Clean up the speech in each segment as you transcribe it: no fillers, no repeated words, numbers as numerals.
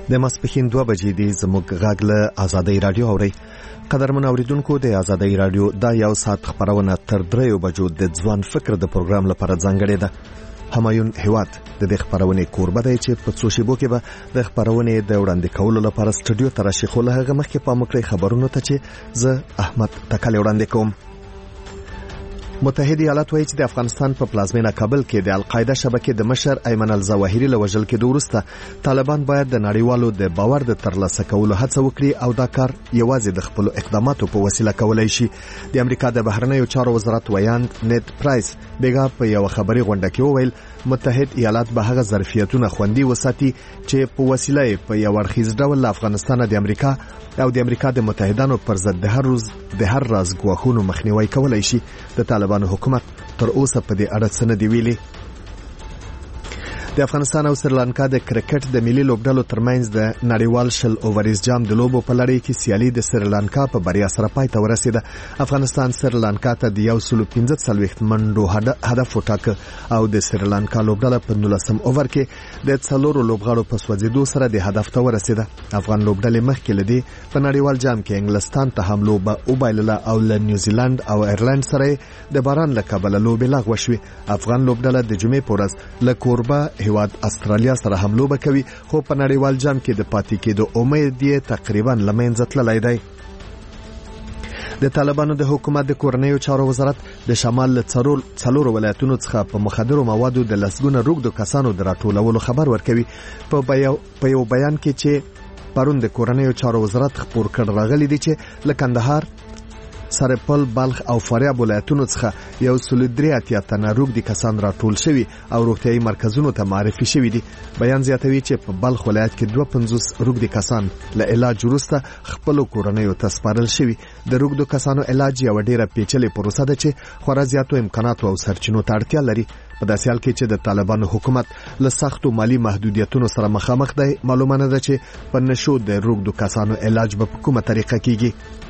د ماسپښین 2 بجې دی زموږ غږ له آزادۍ رادیو اوري. قدرمن اوریدونکو د آزادۍ رادیو دا یو ساعت خبرونه تر 3 بجو د ځوان فکر د پروګرام لپاره ځانګړې ده. همایون هیواد د دې خبرونه کوربه دی چې په څو شیبو کې به د خبرونه د وړاندې کولو لپاره سټوډیو ته راشي. خو له هغه مخکې په مکرې خبرونه ته چې زه احمد تکل وړاندې کوم. متحده ایالات وایي چې د افغانستان په پلازمینه کابل کې د القاعده شبکې د مشر ایمن الظواهری له وژل کېدو وروسته طالبان باید د نړیوالو د باور د ترلاسه کولو هڅه وکړي او دا کار یوازې د خپل اقداماتو په وسیله کولای شي. د امریکا د بهرنیو چارو وزارت ویاند نیت پرایس بیګا په یو خبري غونډه کې وویل متحده ایالات به هغه ظرفیتونه خوندي وساتي چې په وسیله په یو اړخیز ډول افغانستان د امریکا او د امریکا د متحدانو پر ضد د هر راز ګواښونو مخنیوي کولای شي. د طالبانو حکومت تر اوسه په دې اړه څه نه دی ویلي. د افغانستان او سریلانکا د کرکټ د ملي لوبډلو ترمنځ د نړیوال شل اوورز جام د لوبو په لړۍ کې سیالي د سریلانکا په بریا سره پای ته ورسیده. افغانستان سریلانکا ته د 115 منډو هدف وټاکه او د سریلانکا لوبډله په 19 اوور کې د 4 لوبغاړو په سوځېدو سره د هدف ته ورسیده. افغان لوبډلې مخکې لدی په نړیوال جام کې انګلستان ته هم لوبه وبایلله او له نیوزیلند او ایرلند سره د باران له کبله لوبې لغوه شوې. افغان لوبډله د جمعې په ورځ له کوربه هیواد استرالیا سره هم لوبه کوي خو په نړیوال جام کې د پاتې کېدو امید یې تقریبا لمنځه تللی دی. د طالبانو د حکومت د کورنیو چارو وزارت د شمال له 4 ولایتونو څخه په مخدرو موادو د لسګونه روږدو کسانو د راټولولو خبر ورکوي. په یو بیان کې چې پرون د کورنیو چارو وزارت خبر کړ راغلي دي چې له کندهار، سرپل، بلخ او فاریاب ولایتونو څخه 183 تنه روږدي کسان راټول شوي او روغتيایي مرکزونو ته معرفي شوي دي. بیان زیاتوي چې په بلخ ولایت کې 52 روږدي کسان له علاج وروسته خپل کورنیو ته سپارل شوي. د روږدو کسانو علاج یو ډیره پیچلې پروسه ده چې خورا زیاتو امکاناتو او سرچینو ته اړتیا لري. په داسې حال کې چې د طالبانو حکومت له سختو مالی محدودیتونو سره مخامخ دی، معلومه نه ده چې په نشو د روږدو کسانو علاج به په کومه طریقه کیږي.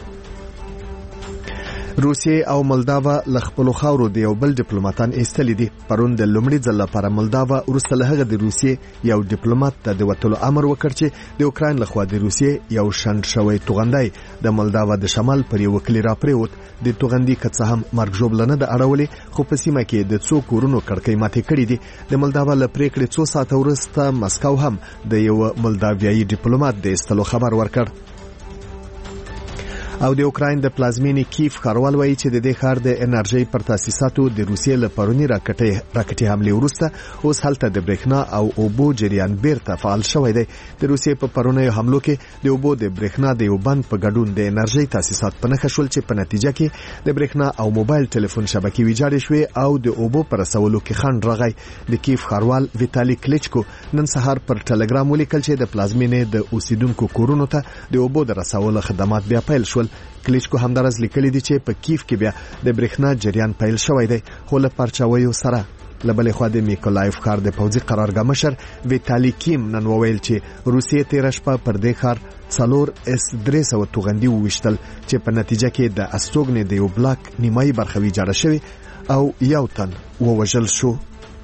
روسیې او مولداوا له خپل خاورو د یو بل ډیپلوماټان ایستلې دي. پرون د لومړي ځل لپاره مولداوا وروسته له هغه د روسیې یو ډیپلوماټ ته د وټلو امر وکړ چې د اوکراین لخوا د روسیې یو شند شوی توغندای د مولداوا د شمال پر یو کلی را پریوت. د توغندي کڅ هم مرګ ژوبلنه د اړولې خو په سیمه کې د څو کورونو کړکۍ ماتې کړې دي. د مولداوا له پریکړې 2 ساعته وروسته مسکو هم د یو مولداویایي ډیپلوماټ د ایستلو خبر ورکړ. او د اوکراین د پلازمینې کیف ښاروال وایي چې د دې ښار د انرژي پر تاسیساتو د روسیې له پرونی راکټي حملې وروسته اوس هلته د برېښنا او اوبو جریان بیرته فعال شوی دی. د روسیې په پرونی حملو کې د اوبو د برېښنا د یو بند په ګډون د انرژي تاسیسات په نښه شول چې په نتیجه کې د برېښنا او موبایل ټلیفون شبکې ویجاړې شوې او د اوبو پر رسولو کې خنډ راغی. د کیف ښاروال ویتالي کلیچکو نن سهار پر ټلګرام ولیکل چې د پلازمینې د اوسیدونکو کورونو ته د اوبو د رسولو خدمات بیا پیل شول. کلیچکو همدارس لیکلی دی چې په کیف کې بیا د برېښنا جریان پیل شوی دی خو له پرچاویو سره. له بلې خوا د میکولایف ښار د پوځي قرارګاه مشر ویتالي کیم نن وویل چې روسیې تېره شپه پر دې ښار 4 S-300 توغندي وویشتل چې په نتیجه کې د استوګنې د یو بلاک نیمایي برخه ویجاړه شوې او یو تن ووژل شو.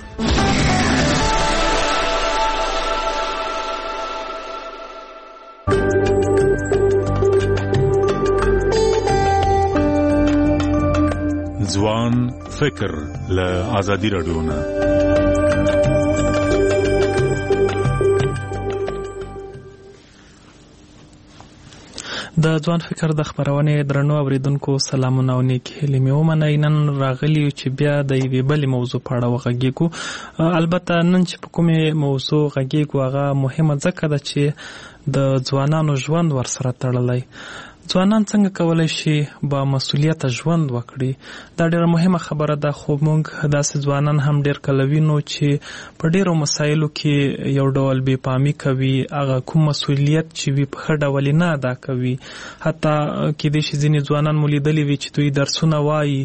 ځوان فکر له آزادی رادیو نه. د ځوان فکر د خبرونه درنو اوریدونکو سلامونه او نیک هیلې مې ومنئ. نن راغلی چې بیا د یوې بلې موضوع په اړه وغږیږو. البته نن چې په کومې موضوع غږیږو هغه مهمه ځکه ده چې د ځوانانو ژوند ورسره تړلی. ځوانان څنګه کولای شي با مسؤلیت ژوند وکړي؟ دا ډیره مهمه خبره ده خو موږ داسې ځوانان هم ډیر کله وینو چې په ډیرو مسایلو کې یو ډول بې پامي کوي. هغه کوم مسؤلیت چې وي په ښه ډول نه ادا کوي. حتی کېدای شي ځینې ځوانان مو لیدلي وي چې دوی درسونه وایي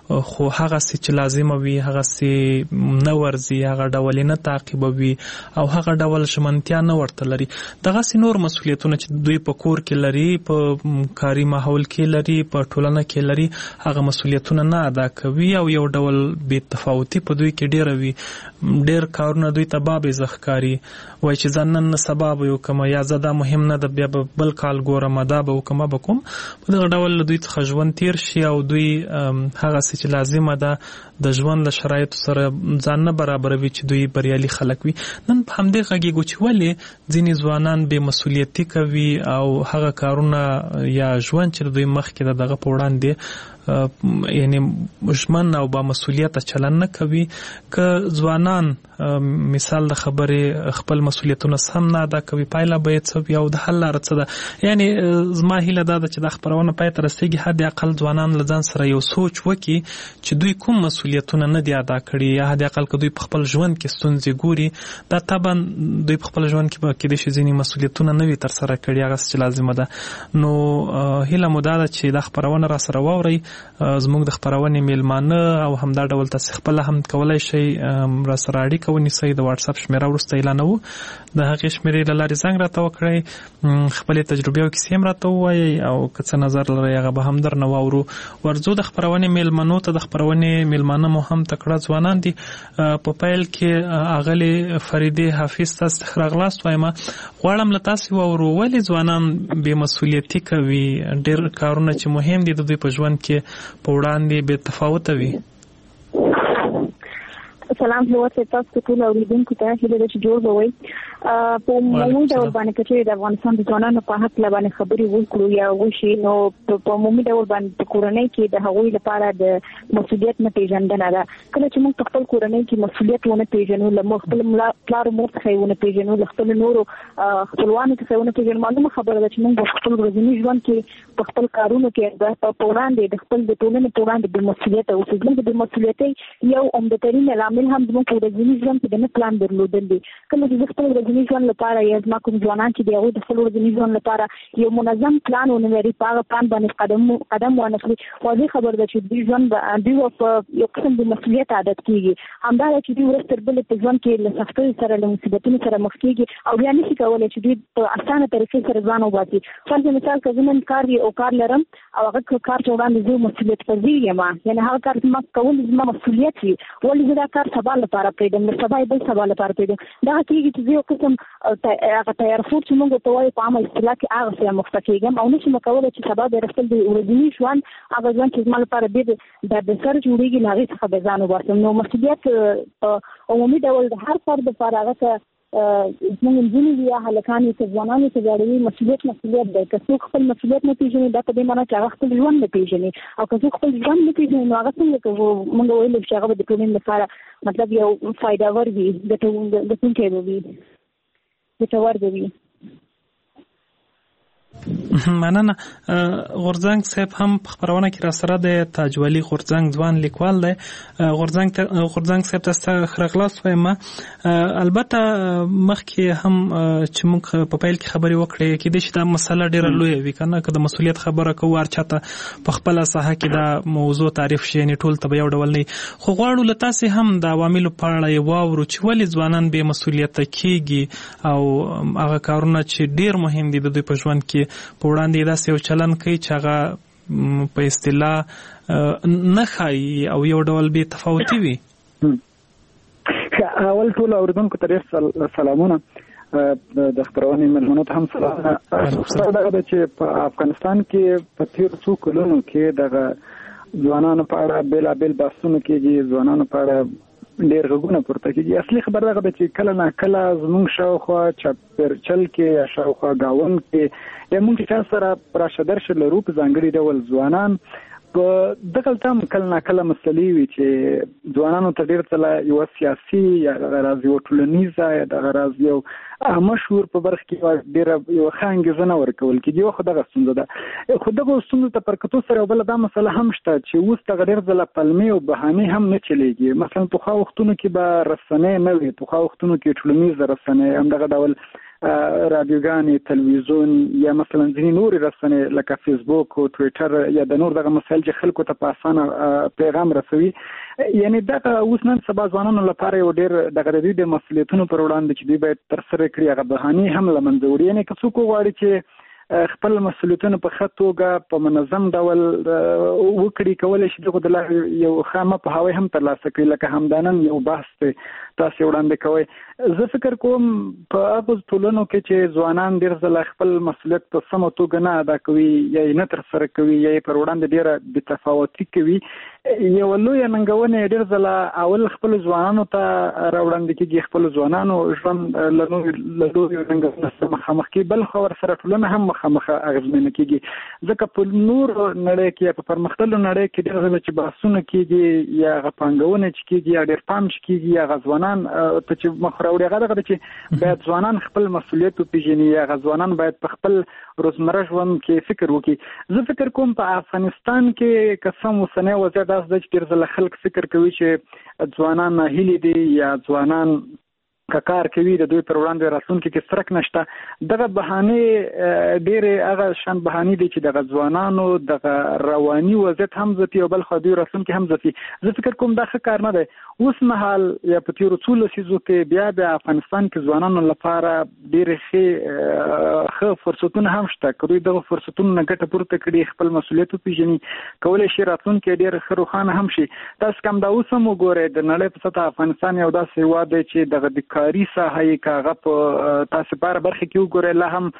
خو هغه چې لازم وي هغه چې نه ورزي هغه ډول نه تعقیبوي او هغه ډول شمنتیا نه ورته لري دغه نور مسولیتونه چې دوی په کور کې لري په کاري ماحول کې لري په ټولنه کې لري هغه مسولیتونه نه ادا کوي او یو ډول بې تفاوتي په دوی کې ډیر وي ډیر کارونه دوی ته باب ځخکاری وای چې ځان نن سبب یو کوم یا زدا مهم نه د بیا بل کال ګورم دا به کوم به کوم په دغه ډول دوی ته ژوند تیر شي او دوی هغه چې لازمه ده د ژوند له شرایطو سره ځان نه برابروي چې دوی بریالي خلک وي نن په همدې غږیږو چې ولې ځینې ځوانان بې مسؤلیتي کوي او هغه کارونه یا ژوند چې دوی مخکې دغه په وړاندې یعنی ژمن او با مسؤلیت چلن نه کوي که ځوانان مثال د خبرې خپل مسؤلیتونه سم نه ادا کوي پایله به څه وي او د حل لاره څه ده یعنی زما هیله ده چې د خبرونه پای ته رسیږي حد اقل ځوانان له ځان سره یو سوچ وکړي چې دوی کوم مسؤلیتونه نه دي ادا کړي یا حد اقل که دوی په خپل ژوند کې ستونزې ګوري دا طبعا دوی په خپل ژوند کې به کېدای شي ځینې مسؤلیتونه نه وي ترسره کړي هغه چې لازمه ده نو هیله مو دا ده چې دا خبرونه را سره واورئ زموږ د خبرونې میلمانه او همدا ډول تاسو خپل هم کولای شئ را سره اړیکه ونیسئ د واتس اپ شمیره وروسته اعلانوو د هغې شمیرې له لارې زنګ راته وکړئ خپلې تجربې او کیسې هم راته ووایئ او که څه نظر لرئ هغه به هم درنه واورو ورځو د خپرونې میلمنو ته د خپرونې میلمانه مو هم تکړه ځوانان دي په پیل کې اغلې فریدې حافظ تاسو ته ښه راغلاست وایم غواړم له تاسو واورو ولې ځوانان بې مسؤلیتي کوي ډېر کارونه چې مهم دي د دوی په ژوند کې په وړاندې بې تفاوته وي سلام هیواد تاسو ټول اوریدونکو ته هیله ده چې جوړ وئ په عمومي ډول باندې چې د افغانستان د ځوانانو په حق لبانې خبرې وکړو یا وشي نو په عمومي ډول باندې په کورنۍ کې د هغوی لپاره د مسؤلیت نه پیژندنه ده کله چې موږ خپل کورنۍ کې مسؤلیت ونه پیژنو له خپل پلار مور څخه ونه پیژنو له خپل نورو خپلوانو څخه ونه پیژنو معلومه خبره ده چې موږ خپل ورځني ژوند کې په خپل کارونو کې په وړاندې د خپل د ټولنې په وړاندې د مسؤلیت او د بې مسؤلیتۍ یو عمدترین عامل هم زموږ په ورځني ژوند کې د نه پلان درلودل دي کله چې خپل ورځني ژوند لپاره یا زما کوم ځوانان چې دی هغوی د خپل ورځني ژوند لپاره یو منظم پلان ونه لري په هغه پلان باندې قدم وانخلي واضح خبره ده چې دوی ژوند دوی په یو قسم د مسؤلیت عادت کېږي همدا ده چې دوی ورځ تر بلې په ژوند کې له سختیو سره له مصیبتونو سره مخ کېږي او بیا نشي کولی چې دوی په اسانه طریقې سره ځان وباسي فرض مثال که زه نن کار وي او کار لرم او هغه کار چې وړاندې زه مسؤلیت پذیر یم یعنې هغه کار زما کول زما مسؤلیت وي ولې زه دا کار سبا لپاره پرېږدم د سبا بل سبا لپاره پرېږدم دغه کېږي چې زه یو قسم هغه تیارفور چې موږ ورته وایو په عامه اصطلاح کې هغه سره مخته کېږم او نشم کولی چې سبا د خپل د ورځني ژوند هغه ژوند چې زما لپاره ډېر دردسر جوړېږي له هغې څخه به ځان وباسم نو مسؤلیت په عمومي ډول د هر فرد لپاره هغه ته زموږ نجونې دي یا هلکان چې ځوانان چې غواړي مسؤلیت دی که څوک خپل مسؤلیت نه پېژني دا په دې معنی چې هغه خپل ژوند نه پېژني او که څوک خپل ژوند نه پېژني نو هغه څنګه کوو موږ ویلو چې هغه به د ټولنې لپاره مطلب یو فایدهور وي ګټونکی به وي ګټور به وي مننه غورځنګ صاحب هم په خبرونه کې را سره د تاج ولی غورځنګ ځوان لیکوال دی غورځنګ صاحب تاسو خرغلاس وایم البته مخکې هم چې موږ په پیل کې خبرې وکړې کې د شته مسله ډیره لوی وي کنه که د مسولیت خبره کوو هر چاته په خپل ساحه کې دا موضوع تعریف شي نه ټول ته یو ډول نه خو غواړو له تاسو هم د عواملو په اړه یې واورو چې ولې ځوانان بې مسولیت کېږي او هغه کارونه چې ډیر مهم دي د دوی په ژوند کې په وړاندې داسې یو چلن کوي چې هغه په اصطلاح نه ښایي او یو ډول بې تفاوتي وي اول ټول اوریدونکو ته ډېر سلامونه د خپرونې مېلمنو ته هم سلامونه دغه ده چې په افغانستان کې په تېرو څو کلونو کې دغه ځوانانو په اړه بېلابېل بحثونه کېږي ځوانانو په اړه ډېر غږونه پورته کېږي اصلي خبره دغه ده چې کله نه کله زموږ شاوخوا چاپېرچل کې یا شاوخوا ګاونډ کې یا موږ چې چا سره راشه درشه لرو په ځانګړي ډول ځوانان په دغلته هم کله نه کله مسلې وي چې ځوانانو ته ډېر څه یوه سیاسي یا دغه راز یوه ټولنیزه یا دغه راز یو عامه شعور په برخه کې ډېره یوه ښه انګېزه ورکول کېږي یو خو دغه ستونزه ده خو دغو ستونزو ته پر کتو سره یو بله دا مسله هم شته چې اوس دغه ډېر ځله پلمې او بهانې هم نه چلېږي مثلا پخوا وختونو کې به رسنۍ نه وي پخوا وختونو کې ټولنیزه رسنۍ همدغه ډول رادیوګانې تلویزیون یا مثلا ځینې نورې رسنۍ لکه فیسبوک او ټویټر یا د نور دغه مسایل چې خلکو ته په اسانه پیغام رسوي، یعنی دغه اوس نن سبا ځوانانو لپاره یو ډېر دغه د دوی د مسؤلیتونو پر وړاندې چې دوی باید ترسره کړي هغه بهانې هم له منځه وړي. یعنی که څوک وغواړي چې خپل مسؤلیتونه په ښه توګه په منظم ډول وکړي، کولی شي دغه د لارې یو خامه پوهاوی هم ترلاسه کړي. لکه همدانن یو بحث دی تاسو وړاندې کوئ. زه فکر کوم په هغو ټولنو کې چې ځوانان ډېر ځله خپل مسؤلیت په سمه توګه نه ادا کوي یا یې نه ترسره کوي یا یې پر وړاندې ډېره بېتفاوتي کوي، یوه لویه ننګونه ډېر ځله اول خپلو ځوانانو ته راوړاندې کېږي، خپلو ځوانانو ژوند له لویو ننګونو سره مخامخ کېږي، بل خو ورسره ټولنه هم مخامخ اغېزمنه کېږي. ځکه په نور نړۍ کې یا په پرمختللو نړۍ کې ډېر ځله چې بحثونه کېږي یا هغه پانګونه چې کېږي یا ډېر پام چې کېږي یا هغه ځوانان ته چې مخ راوړي هغه دغه چې باید ځوانان خپل مسؤلیت وپېژني یا هغه ځوانان باید په خپل روزمره ژوند کې فکر وکړي. زه فکر کوم په افغانستان کې که څه اوسنی وضعیت داسې ده چې ډېر ځله خلک فکر کوي چې ځوانان ناهیلي دي یا ځوانان که کار کوي د دوی پر وړاندې راتلونکي کې څرک نشته. دغه بهانې ډېرې هغه شان بهانې دي چې دغه ځوانانو دغه رواني وضعیت هم ځپي او بل خوا دوی راتلونکي هم ځپي. زه فکر کوم دا ښه کار نه دی. اوس مهال یا په تېرو څو لسیزو کې بیا افغانستان کې ځوانانو لپاره ډېرې ښه فرصتونه هم شته. که دوی دغه فرصتونو نه ګټه پورته کړي، خپل مسؤلیت وپېژني، کولی شي راتلونکی ډېر ښه روښانه هم شي. تاسو کوم دا اوس هم وګورئ د نړۍ په سطحه افغانستان یو داسې هېواد دی چې دغه د کاري ساحه یې که هغه په تاسو په هره برخه کې وګورئ لا هم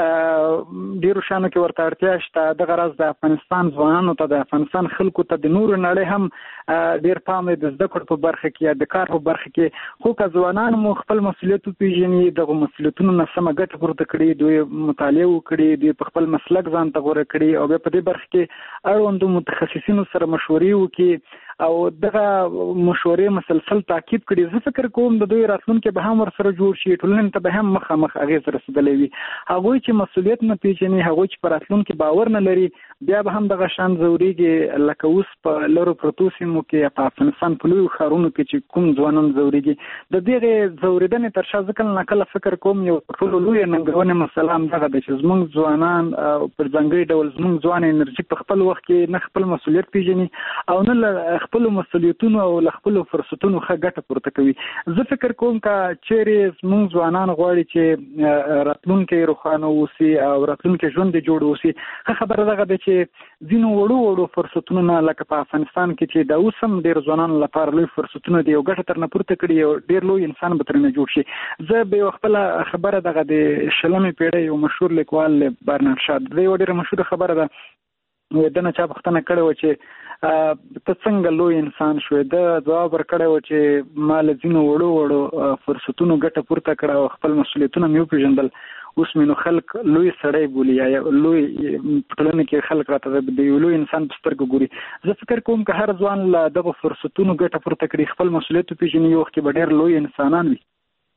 ډېرو شیانو کې ورته اړتیا شته. دغه راز د افغانستان ځوانانو ته، د افغانستان خلکو ته د نورو نړۍ هم ډېر پام دی د زده کړو په برخه کې یا د کار په برخه کې. خو که ځوانان مو خپل مسؤلیت وپېژني، دغه مسؤلیتونو نه سمه ګټه پورته کړي، دوی مطالعه وکړي، دوی په خپل مسلک ځان ته غوره کړي او بیا په دې برخه کې اړوندو متخصصینو سره مشورې وکړي او دغه مشورې مسلسل تعقیب کړي، زه فکر کوم د دوی راتلونکی به هم ورسره جوړ شي، ټولنې ته به هم مخامخ اغېز رسېدلی وي. هغوی چې مسؤلیت نه پېژني، هغوی چې په راتلونکي باور نه لري، بیا به هم دغه شان ځورېږي لکه اوس په لرو پرتو سیمو کې یا په افغانستان په لویو ښارونو کې چې کوم ځوانان ځورېږي. د دغې ځورېدنې تر شا زه کله ناکله فکر کوم یو تر ټولو لویه ننګونې مسله همدغه ده چې زموږ ځوانان پر ځانګړي ډول زموږ ځوان انرژي په خپل وخت کې نه خپل مسؤلیت پېژني او نه له خپلو مسؤلیتونو او له خپلو فرصتونو ښه ګټه پورته کوي. زه فکر کوم که چیرې زموږ ځوانان غواړي چې راتلونکی روښانه اوسي او راتلونکی ژوند یې جوړ اوسي، ښه خبره دغه ده چې ځینو وړو فرصتونو نه لکه په افغانستان کې چې دا اوس هم ډېر ځوانانو لپاره لوی فرصتونه دي، یو ګټه ترنه پورته کړي، یو ډېر لوی انسان به ترنه جوړ شي. زه به یوه خپله خبره دغه د 20مې پیړۍ یو مشهور لیکوال برنارد شا، د یوه ډېره مشهوره خبره ده، د نه چا پوښتنه کړې وه چې ته څنګه لوی انسان شوې؟ ده ځواب ورکړی و چې ما له ځینو وړو فرصتونو ګټه پورته کړه او خپل مسؤلیتونه مې وپېژندل، اوس مې نو خلک لوی سړی بولي یا لوی ټولنه کې خلک راته د یو لوی انسان په سترګو ګوري. زه فکر کوم که هر ځوان له دغو فرصتونو ګټه پورته کړي، خپل مسؤلیت وپېژني، یو وخت کې به ډېر لوی انسانان وي.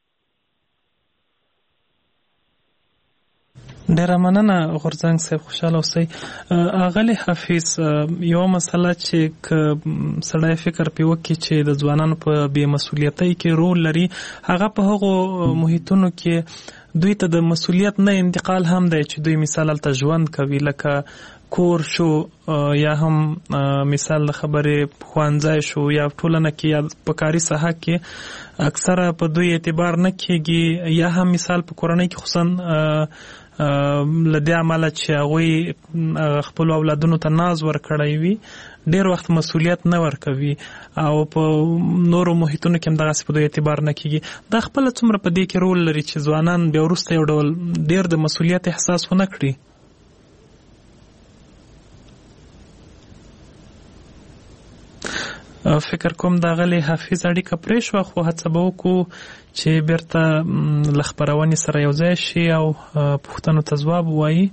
ډیره مننه غورځنګ صاحب، خوشاله اوسئ. اغلی حافظ، یو مسله چې سړی فکر پې وکړي چې د ځوانانو په بې مسؤلیتۍ کې رول لري، هغه په هغو محیطونو کې دوی ته د مسؤلیت نه انتقال هم دی چې دوی مثال هلته ژوند کوي، لکه کور شو یا هم مثال د خبرې ښوونځی شو یا ټولنه کې یا په کاري ساحه کې اکثره په دوی اعتبار نه کېږي، یا هم مثال په کورنۍ کې خصوصا لدې عمله چې هغوی خپلو اولادونو ته ناز ورکړی وي، ډېر وخت مسؤلیت نه ورکوي او په نورو محیطونو کې هم دغسې په دوی اعتبار نه کېږي. دا خپله څومره په دې کې رول لري چې ځوانان بیا وروسته یو ډول ډېر د مسؤلیت احساس ونه کړي؟ فکر کوم د غلی حافظ اړیکه پرې شوه، خو هڅه به وکړو چې بیرته له خپرونې سره یو ځای شي او پوښتنو ته ځواب ووایي.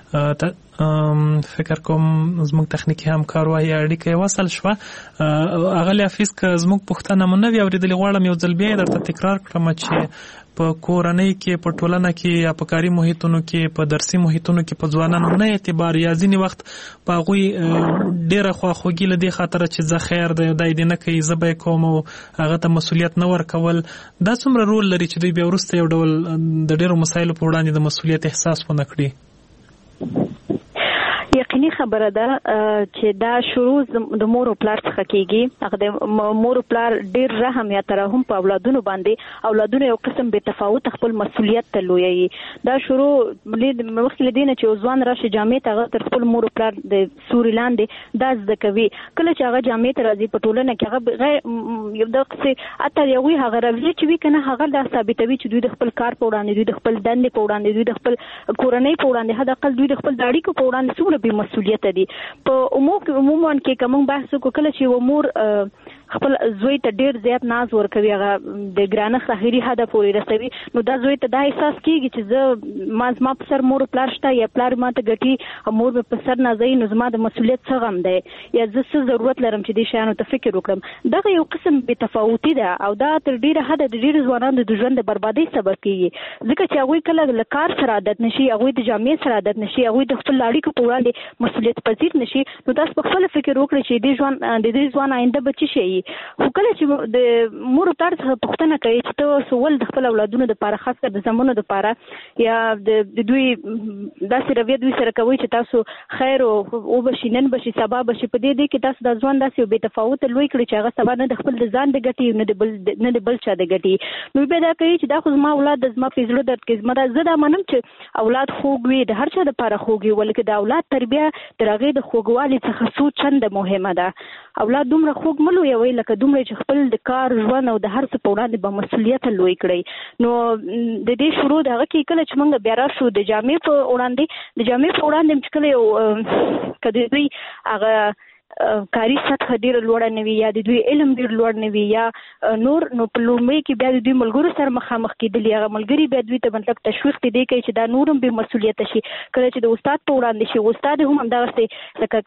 فکر کوم زموږ تخنیکي همکار وایي اړیکه یې وصل شوه. اغلی حافظ، که زموږ پوښتنه مو نه وي اورېدلې، غواړم یو ځل بیا یې درته تکرار کړم چې په کورنۍ کې په ټولنه کې یا په کاري محیطونو کې په درسي محیطونو کې په ځوانانو نه اعتبار یا ځینې وخت په هغوی ډېره خواخوږي له دې خاطره چې زه خیر دی دا یې نه کوي زه به یې کوم او هغه ته مسؤلیت نه ورکول دا څومره رول لري چې دوی بیا وروسته یو ډول د ډېرو مسایلو په وړاندې د مسؤلیت احساس ونه کړي؟ یقیني خبره ده چې دا شروع د مور او پلار څخه کیږي. هغه د مور او پلار ډیر رحم یا ترحم په اولادونو باندې اولادونو یو قسم به تفاوت خپل مسؤلیت ته لویي. دا شروع مخکې لدینه چې ځوان راشي جامع ته تر خپل مور او پلار د سوري لاندې دا زده کوي. کله چې هغه جامع ته راځي په ټولنه کې هغه یو دغه اتر یوي هغه رویه چې وی کنه هغه دا ثابتوي چې دوی د خپل کار په وړاندې دوی د خپل دندې په وړاندې دوی د خپل کورنۍ په وړاندې هدا خپل دوی د خپل اړیکو په وړاندې څومره به مسؤلیت دي. په عموما کې کوم بحث کو کله چې و مور خپل زوی ته ډیر زیات ناز ورکوي هغه د ګرانه ظاهري هدف پورې رسوي نو دا زوی ته دا احساس کیږي چې زه ما په سر مور پلار شته یا پلار ما ته ګټي مور په سر نه ځي نو زما د مسؤلیت څه غم دی یا زه څه ضرورت لرم چې دې شیانو ته فکر وکړم. دا یو قسم به تفاوتي ده او دا تر ډیره حد د ډیر ځوانانو د ژوند د بربادي سبب کیږي ځکه چې هغه کله له کار سره عادت نشي هغه د جامع سره عادت نشي هغه د خپل اړیکو په وړاندې مسؤلیت پذیر نشي نو تاسو په خپل فکر وکړئ چې دې ځوان آینده بچی شي. خو کله چې د مور پلار څخه پوښتنه کوي چې ته سوال د خپل اولادونو د لپاره خاص کر د زمونو د لپاره یا د دوی داسې رویه دوی سره کوي چې تاسو خیر او بشي نن بشي سبا بشي په دې کې تاسو د ځوان داسې به تفاوت لوي کړی چې هغه سبا نه د خپل ځان د ګټي نه د بل چا د ګټي نو به دا کوي چې دا خو زما اولاد د زما فزړه درد کې زما زه دا منم چې اولاد خوږ وي د هر چا لپاره خوږ وي ولکه د اولاد تربیه د هغې د خوږوالي څخه څو چنده مهمه ده. اولاد دومره خوږ ملو یوي لکه دومره چې خپل د کار ژوند او د هر څه په وړاندې به مسؤلیت لوی کړی نو د دې شروع د هغه کې کله چې موږ بیا راشو د جامع په وړاندې چې کله یو کدی دوی هغه کاری سطح ډیر لوړ نه وي یا د دوی علم ډیر لوړ نه وي یا نور نو په لومړي کې بیا د دوی ملګرو سره مخامخ کېدل هغه ملګری بیا دوی ته مطلب تشویق دی کوي چې دا نورم به مسؤلیت شي. کله چې د استاد په وړاندې شي استاد هم همدغه لکه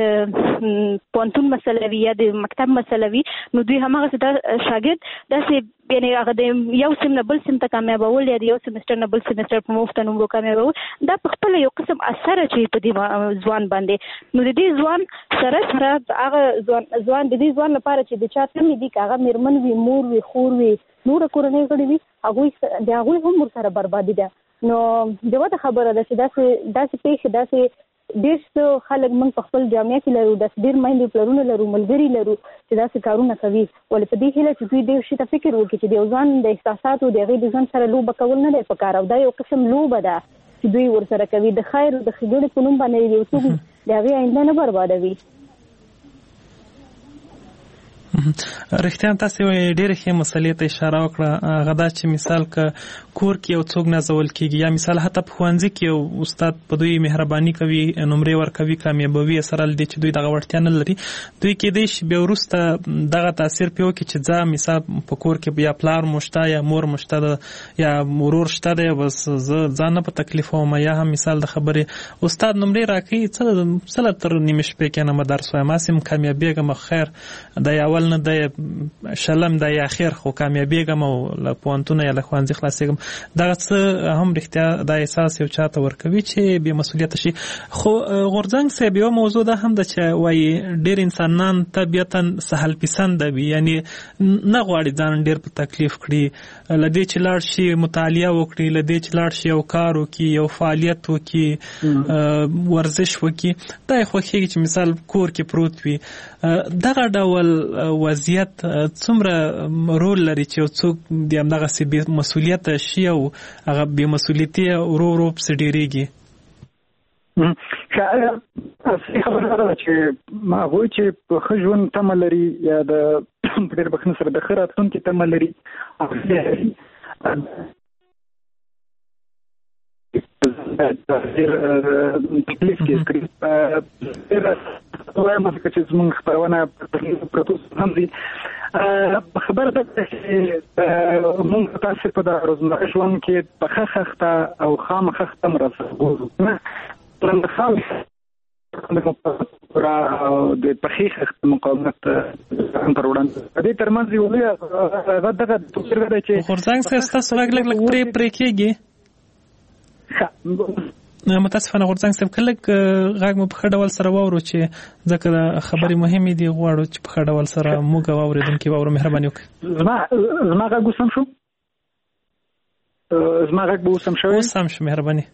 کده پونتون مسله وي یا د مکتب مسله وي نو دوی همغه شاګرد داسې یعنی هغه د یو سیم نه بل سیم ته کامیابول یا د یو سمستر نه بل سمستر په مفت نومرو کامیابول دا په خپل یو قسم اثر چې په دې ځوان باندې نو د دې ځوان سره هغه ځوان د دې ځوان لپاره چې د چا کمی دي هغه میرمن وي مور وي خور وي نور کورنۍ غړي وي هغه هم ورسره بربادي ده. نو دغه خبره ده چې داسې پیښې داسې ډېر څه خلک موږ په خپل جامعه کې لرو داسې ډېر میندې پلرونه لرو ملګري لرو چې داسې کارونه کوي ولې په دې هیله چې دوی دې شي ته فکر وکړي چې د یو ځوان د احساساتو د هغې د ژوند سره لوبه کول نه دی پکار او دا یو قسم لوبه ده چې دوی ورسره کوي د خیر او د ښېګڼې په نوم باندې یو څوک د هغې آینده نه بربادوي. رښتیا تاسو ډېرې ښې مسلې ته اشاره وکړه هغه دا چې مثال که کور کې یو څوک نازول کېږي یا مثال حتی په ښوونځي کې یو استاد په دوی مهرباني کوي نمرې ورکوي کامیابوي سره له دې چې دوی دغه وړتیا نه لري دوی کېدای شي بیا وروسته دغه تاثیر پرې وکړي چې ځه مثال په کور کې یا پلار مو شته یا مور مو شته یا ورور شته دی بس زه ځان نه په تکلیف وم یا هم مثال د خبرې استاد نمرې راکوي څه تر نیمې شپې کې نه درس وایم هسې م کامیابېږم خیر دا اول نه د شلم د یا خیر خو کامیابېږم او له پوهنتونه یا له ښوونځي خلاصېږم دغه څه هم رښتیا دا احساس یو چاته ورکوي چې بې مسؤلیته شي. خو غورځنګ صاحب یوه موضوع دا هم ده چې وایي ډېر انسانان طبیعتا سهل پسنده وي یعنی نه غواړي ځان ډېر په تکلیف کړي له دې چې لاړ شي مطالعه وکړي له دې چې لاړ شي یو کار وکړي یو فعالیت وکړي ورزش وکړي دا یې خوښېږي چې مثال کور کې پروت وي. دغه ډول وضعیت څومره رول لري چې یو څوک د همدغسې بې مسؤلیته شي او هغه بې مسؤلیتي ورو ورو پسې ډېرېږي؟ اصلي خبره ده چې هغوی چې په ښه ژوند تمه لري یا د په ډېر بښنې سره د ښه راتلونکي تمه لري تکلیف کې کړي وایم چې زموږ خپرونه پرتو هم دي خبره ده چې موږ تاسو په د روزمره ژوند کې په ښه خښته او خامخښته مرسته کوو نه او د پخې مقاومت پر وړاندې د دې ترمنځ یو لوی دغه توپیر دی چې غورځنګ سیاست سره لګ پرې کېږي. متاسفانه غورځنګ صاحب کله غږ مو په ښه ډول سره واورو چې ځکه خبرې مهمې دي غواړو چې په ښه ډول سره موږ واورېدونکي واورو. مهرباني وکړئ. زما غږ اوس هم شو؟ زما غږ به اوس هم شوی؟ اوس هم شو. مهرباني.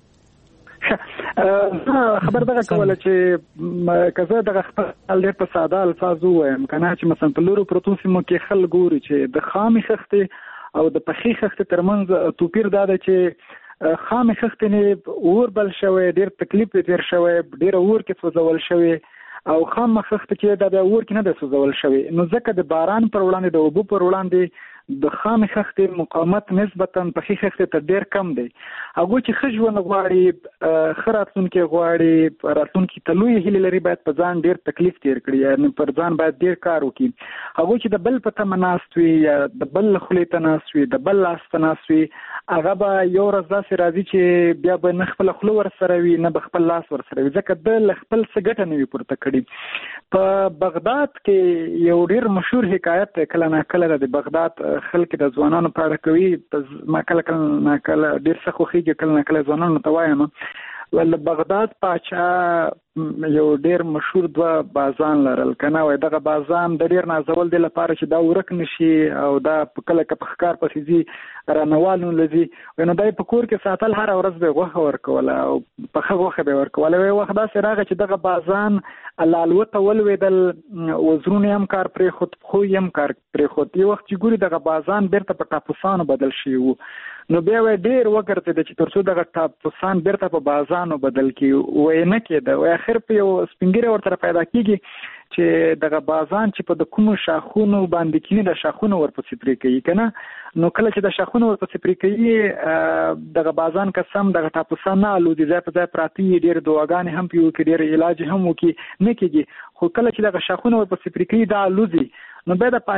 خبر دغه کوله چې که زه دغه خپل ډېر په ساده الفاظ ووایم که نه چې مثلا په لورو پرتو سیمو کې خلک ګوري چې د خامې خښتې او د پخې خښتې ترمنځ توپیر دا دی چې خامې خښتې نه اور بل شوی، ډېر تکلیف تیر شوی، ډېر اور کې سوځول شوی، او خامه خښتې چې دا اور کې نه دی سوځول شوی. نو ځکه د باران پر وړاندې د اوبو پر وړاندې د خامې خښتې مقاومت نسبتا پخې خښتې ته ډېر کم دی. هغوی چې ښه ژوند غواړي، ښه راتلونکی غواړي، راتلونکي ته لویې هیلې لري، باید په ځان ډېر تکلیف تیر کړي، یعنې پر ځان باید ډېر کار وکړي. هغوی چې د بل په تمه ناست وي یا د بل خولې ته ناست وي، د بل لاس ته ناست وي، هغه به یو ورځ داسې راځي چې بیا به نه خپله خوله ورسره وي نه به خپل لاس ورسره وي، ځکه ده له خپل څه ګټه نه وي پورته کړي. په بغداد کې یو ډېر مشهور حکایت دی، کله ناکله د بغداد خلک د ځوانانو په اړه کوي. ما کله ناکله ډېر څه خوښېږي، کله ناکله ځوانانو ته وایم. ول بغداد پاچا یو ډېر مشهور دوه بازان لرل که نه، وایي دغه بازان د ډېر نازول دی لپاره چې دا ورک نشي او دا کله که په ښکار پسې ځي رانوال نلځي، نو دا یې په کور کې ساتل، هره ورځ به یې غوښه ورکوله او پخه غوښه به یې ورکوله. یو وخت داسې راغی چې دغه بازان الالوته ولوېدل، وزرونه یې هم کار پرېښود، پښو یې هم کار پرېښود. یو وخت چې ګوري دغه بازان بېرته په ټاپوسانو بدل شوي وو، نو بیا وایي ډېر وګرځېده چې تر څو دغه ټاپوسان بېرته په بازانو بدل کړي، وایي نه کېده. وایي اخر په یو سپین ږیری ورته پیدا کېږي چې دغه بازان چې په د کومو شاخونو باندې کینی د شاخونو ورپسې پرې کوي که نه، نو کله چې د شاخونو ورپسې پرې کوي دغه بازان قسم دغه ټاپوسان نه الوځي، ځای په ځای پراته وي، ډېرې دواګانې هم پرې وکړي، ډېر علاج هم وکړي، نه کېږي. خو کله چې دغه شاخونه ورپسې پرې کوي دا الوځي، نو بیا د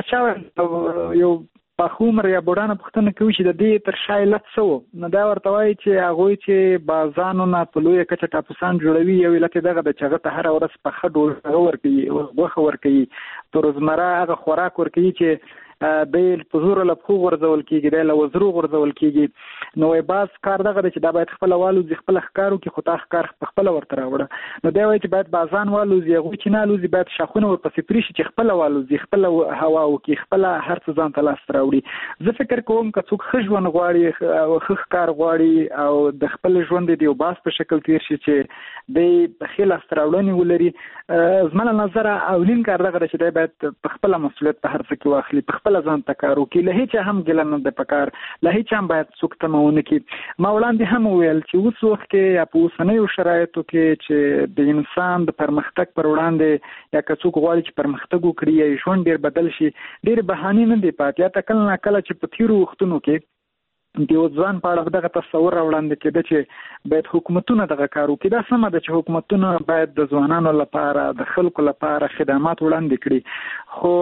پاچا یو پاخه عمر یا بوډانه پوښتنه کوي چې د دې تر شا علت څه و؟ نو دا ورته وایي چې هغوی چې بازانو نه په لویه کچه ټاپوسان جوړوي، یو علت یې دغه ده چې هغه ته هره ورځ پخه ډوډۍ ورکوي، غوښه ورکوي، په روزمره هغه خوراک ورکوي چې دی په زوره له پښو غورځول کېږي، دی له وزرو غورځول کېږي. نو وایي باز کار دغه دی چې دا باید خپله والوځي، خپله ښکار وکړي، خو تا ښکار په خپله ورته راوړه. نو دی وایي چې باید بازان والوځي، هغوی چې نه الوځي باید شاخونه ورپسې پرې شي چې خپله والوځي، خپله هوا وکړي، خپله هر څه ځان ته لاسته راوړي. زه فکر کوم که څوک ښه ژوند غواړي، ښه ښکار غواړي او د خپل ژوند د یو باز په شکل تېر شي چې دی ښې لاسته راوړنې ولري، زما له نظره اولین کار دغه دی چې دی باید په خپله مسؤلیت په هر څه کې واخلي، په خپله ځان ته کار وکړي، له هېچا هم ګیله نه ده پکار، له هېچا هم باید څوک تمه ونه کړي. ما وړاندې هم وویل چې اوس وخت کې یا په اوسنیو شرایطو کې چې د انسان د پرمختګ پر وړاندې یا که څوک غواړي چې پرمختګ وکړي یا ژوند ډېر بدل شي، ډېرې بهانې نه دي پاتې. یا ته کله ناکله چې په تېرو وختونو کې د یو ځوان په اړه دغه تصور راوړاندې کېده چې باید حکومتونه دغه کار وکړي. دا سمه ده چې حکومتونه باید د ځوانانو لپاره د خلکو لپاره خدمات وړاندې کړي، خو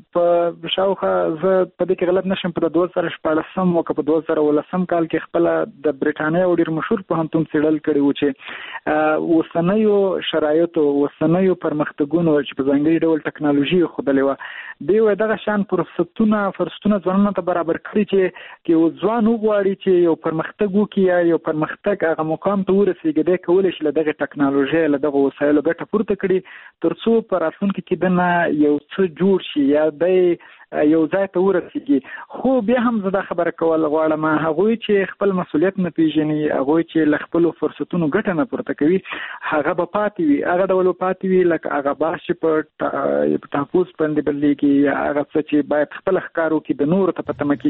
په شاوخوا زه په دې کې غلط نشم، په 2014 او که په 2019 کال کې خپله د برېټانیا یو ډېر مشهور پوهنتون څېړل کړي وو چې اوسنیو شرایطو، اوسنیو پرمختګونو چې په ځانګړي ډول ټکنالوژي یې ښودلې وه، دوی وایي دغه شان فرصتونه ځوانانو ته برابر کړي چې یو ځوان غواړي چې یو پرمختګ وکړي یا یو پرمختګ هغه مقام ته ورسېږي، دی کولی شي له دغې ټکنالوژۍ له دغه وسایلو ګټه پورته کړي تر څو په راتلونکي کې دنه یو څه جوړ شي یا دی یو ځای ته ورسېږي. خو بیا هم زه دا خبره کول غواړم، هغوی چې خپل مسؤلیت نه پېژني، هغوی چې له خپلو فرصتونو ګټه نه پورته کوي، هغه به پاتې وي، هغه ډول به پاتې وي لکه هغه باز چې په ټاپوس باندې بدلېږي یا هغه څه چې باید خپله ښکار وکړي د نورو ته په تمه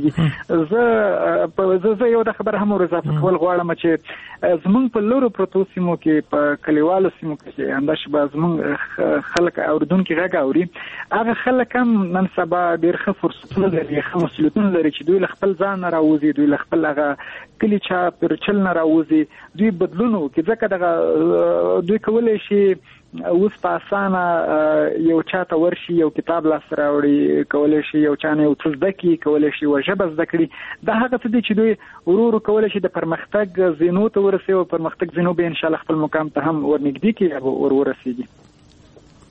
کېږي. زه یو د خبره هم ور اضافه کول غواړم چې زمونږ په لرو پرتو سیمو کې، په کلیوالو سیمو کې چې همداسې به زمونږ خلک اورېدونکي غږ اوري، هغه خلک هم نن سبا ډېر ښه فرصتونه لري، ښه مسؤلیتونه لري چې دوی له خپل ځان نه راوځي، دوی له خپل هغه کلي چاپېرچل نه راوځي، دوی بدلون وکړي، ځکه دغه دوی کولی شي اوس په اسانه یو چا ته ورشي، یو کتاب لاسته راوړي، کولی شي یو چا نه یو څه زده کړي، کولی شي یوه ژبه زده کړي. دا هغه څه دي چې دوی ورو ورو کولی شي د پرمختګ زینو ته ورسوي او پرمختګ زینو به انشاءالله خپل مقام ته هم ورنږدې کړي یا ورسېږي.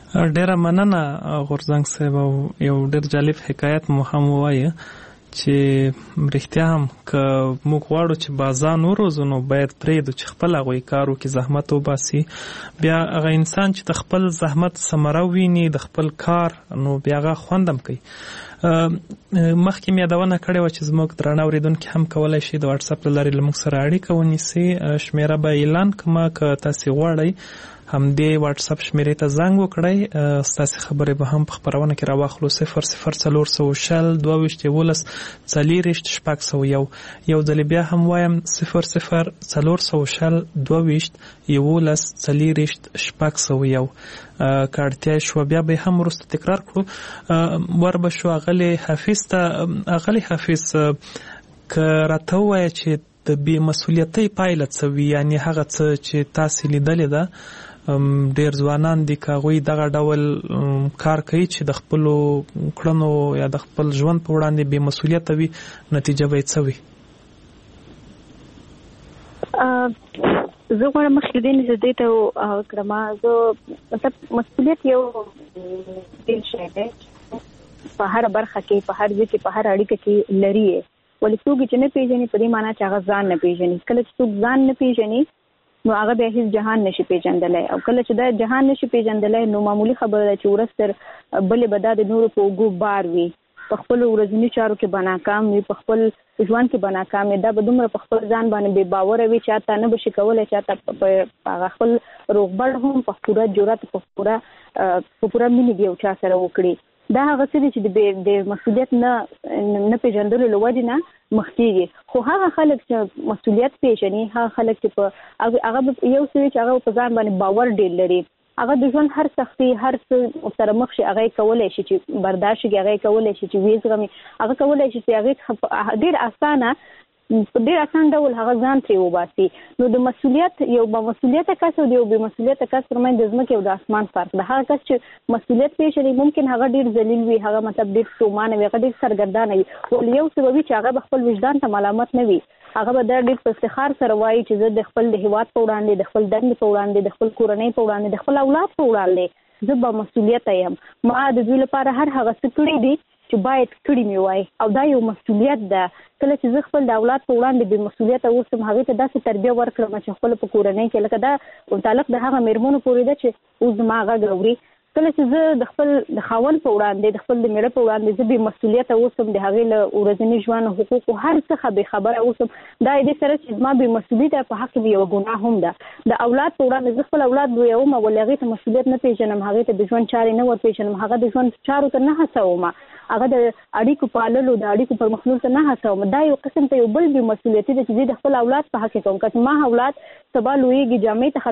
ډیره مننه غورځنګ صاحب، یو ډیر جالب حکایت مو هم ووایه چې رښتیا هم که موږ غواړو چې بازان وروزو نو باید پرېږدو چې خپل هغوی کار وکړي، زحمت وباسي. بیا هغه انسان چې د خپل زحمت ثمره وویني، د خپل کار، نو بیا هغه خوند هم کوي. مخکې مې یادونه کړې وه چې زموږ درانه اورېدونکي هم کولی شي د واټساپ له لارې له موږ سره اړیکه ونیسي. شمیره به اعلان کړمه، که تاسې غواړئ همدې واټساپ شمیرې ته زنګ وکړئ، ستاسې خبرې به هم په خپرونه کې راواخلو. 0040140401. یو ځلې بیا هم وایم 0040140401. که اړتیا شوه بیا به هم وروسته تکرار کړو. ور به شو اغلی حافظ ته. اغلی حافظ، که راته ووایه چې د بې مسؤلیتۍ پایله څه وي، یعنې هغه څه چې تاسې لیدلې ده، ډیر ځوانان دي که هغوی دغه ډول کار کوي چې د خپلو کړنو یا د خپل ژوند په وړاندې بې مسؤلیته وي، نتیجه به یې څه وي؟ زه غواړم مخکې دې نه دې ته کړم، زه مطلب مسؤلیت یو ډېر شی دی په هر برخه کې، په هر ځای کې، په هر اړیکه کې لري. ولې څوک چې نه پیژني په دې معنی چې هغه ځان نه پیژني. کله چې څوک ځان نه پیژني نو هغه به هیڅ جهان نشي پیژندلای، او کله چې دا جهان نشي پیژندلای نو معمولی خبره ده چې ورستر بلې بدا د نورو په اوږو بار وي، په خپل ورځني چارو کې به ناکام وي، په خپل ژوند کې به ناکام وي. دا به دومره په خپل ځان باندې بې باوره وي چې حتی نه به شي کولی چې حتی په هغه خپل روغبړ هم په پوره جرأت، په پوره مینې د یو چا سره وکړي. دا هغه څه دي چې د مسؤلیت نه پیژندلو له وجې نه مخ کېږي. خو هغه خلک چې مسؤلیت پیژني، هغه خلک چې په هغه یو څه چې هغه په ځان باندې باور ډېر لري، هغه د ژوند هر سختي، هر څه سره مخ شي، هغه کولی شي چې برداشت کړي، هغه کولی شي چې وزغمي، هغه کولی شي چې هغه ډېر اسانه په ډېر اسان ډول هغه ځان ترې وباسي. نو د مسؤلیت یو با مسؤلیته کس او یو بې مسؤلیته کس ترمنځ د ځمکې او د اسمان فرق ده. هغه کس چې مسؤلیت پیژني ممکن هغه ډېر ذلیل وي، هغه مطلب ډېر ستومانه وي، هغه ډېر سرګردانه وي، ولې یو څه به وي چې هغه به خپل وجدان ته ملامت نه وي، هغه به دا ډېر په افتخار سره وایي چې زه د خپل د هېواد په وړاندې، د خپل دندې په وړاندې، د خپل کورنۍ په وړاندې، د خپل اولاد په وړاندې زه با مسؤلیته یم. ما د دوی لپاره هر هغه څه کړي دي چې باید کړي مې وای، او دا یو مسؤلیت ده. کله چې زه خپل د اولاد په وړاندې بې مسؤلیته اوسم، هغې ته داسې تربیه ورکړم چې خپله په کورنۍ کې، لکه دا متعلق د هغه مېرمنو پورې ده چې اوس زما غږ اوري، کله چې زه د خپل د خاوند په وړاندې، د خپل د مېړه په وړاندې زه بې مسؤلیته اوسم، د هغې له ورځني ژوند حقوقو هر څخه بې خبره اوسم، دا دې سره چې زما بې مسؤلیته په حق کې یوه ګناه هم ده. د اولاد په وړاندې زه خپل اولاد لویوم، ولې هغې ته مسؤلیت نه پېژنم، هغې ته د ژوند چارې نه ورپېژنم، هغه د ژوند چارو ته نه هڅوم، هغه د اړیکو پاللو، د اړیکو پرمخلو ته نه هڅوم. دا یو قسم ته یو بل بې مسؤلیتي ده چې زه د خپل اولاد په حق کې کوم. که زما اولاد سبا لویږي، جامې ته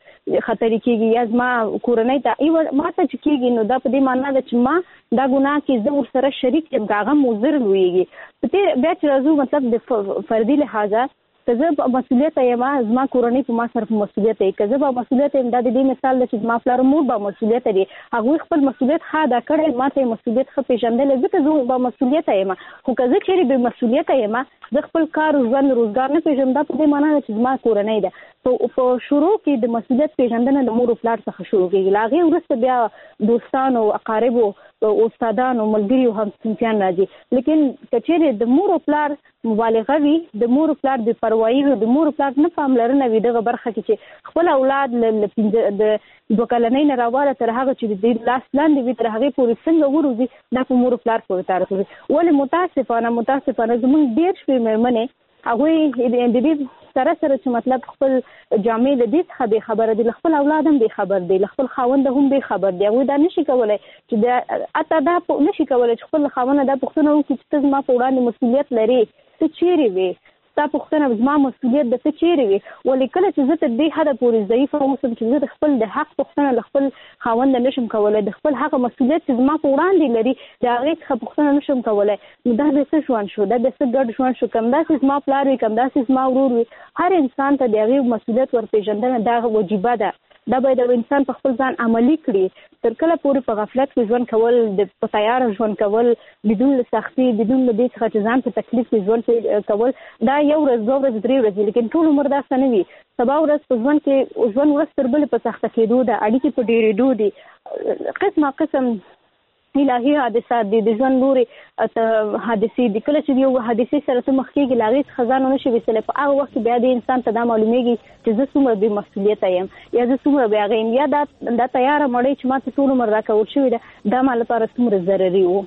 خطرې کېږي، یا زما کورنۍ ته ما ته چې کېږي، نو دا په دې معنا ده چې ما دا ګناه کې زه ورسره شریک یم، که هغه مضر لویږي. بیا چې راځو مطلب د فردي لحاظه، که زه په مسؤلیت یم، زما کورنۍ په ما سره په مسؤلیت وي، که زه به مسؤلیت یم، دا د دې مثال ده چې زما پلار مور به مسؤلیت دي، هغوی خپل مسؤلیت ښه ادا کړی، ما ته یې مسؤلیت ښه پېژندلی، ځکه زه به مسؤلیت یم. خو که زه چېرې بې مسؤلیت یم، زه خپل کار، ژوند، روزګار نه پېژنم، دا په دې معنا ده چې زما کورنۍ ده. په شروع کې د مسؤلیت پېژندنه د مور او پلار څخه شروع کېږي، له هغې وروسته بیا دوستانو، اقاربو، استادانو، ملګري او همصنفیان راځي. لیکن که چېرې د مور او پلار مبالغه وي، د مور او پلار بې پروایي وي، د مور او پلار نه پاملرنه وي دغه برخه کې چې خپل اولاد د 2 کلنۍ نه راواله تر هغه چې د لاس لاندې وي، تر هغې پورې څنګه وروځي، دا په مور او پلار پورې تعلق لري. ولې متاسفانه زموږ ډېر شوې مېرمنې هغوی د دې سره چې مطلب خپل جامې له دې څخه بې خبره دي، له خپل اولاد هم بې خبر دي، له خپل خاوند هم بې خبر دي. هغوی دا نشي کولی چې حتی دا نشي کولی چې خپل خاوند دا پوښتنه وکړي چې ته زما په وړاندې مسؤلیت لرې، ته چیرې وې، ستا پوښتنه زما مسؤلیت ده، ته چیرې وې. ولې کله چې زه تر دې حده پورې ضعیفه اوسم چې زه د خپل د حق پوښتنه له خپل خاونده نشم کولی، د خپل هغه مسؤلیت چې زما په وړاندې لري د هغې څخه پوښتنه نشم کولی، نو دا د څه ژوند شو؟ دا د څه ګډ ژوند شو؟ کم داسې زما پلار وي، کم داسې زما ورور وي، هر انسان ته د هغې مسؤلیت ورپېژندنه دا وجیبه ده. دا باید انسان په خپل ځان عملی کړي. تر کله پورې په غفلت کې ژوند کول، په تیار ژوند کول، بدون سختي، بدون دې څخه چې ځان په تکلیف کې ژوند کول، دا یو ورځ، 2 ورځې، 3 ورځې، لیکن ټول عمر دا څه نه وي. سبا ورځ په ژوند کې ژوند ورځ تر بلې په سخته کېدو ده، اړیکې په ډېرېدو دي، قسمه قسم الهي حادثات دي، د ژوند نورې حادثې دي. کله چې یو حادثې سره ته مخ کېږي، له هغې څخه ځان ونه شي ویستلی، په هغه وخت کې بیا د انسان ته دا معلومېږي چې زه څومره بې مسؤلیته یم، یا زه څومره بې هغه یم، یا دا تیاره مړۍ چې ما ته ټول عمر راکول شوې ده، دا ما لپاره څومره ضرري و.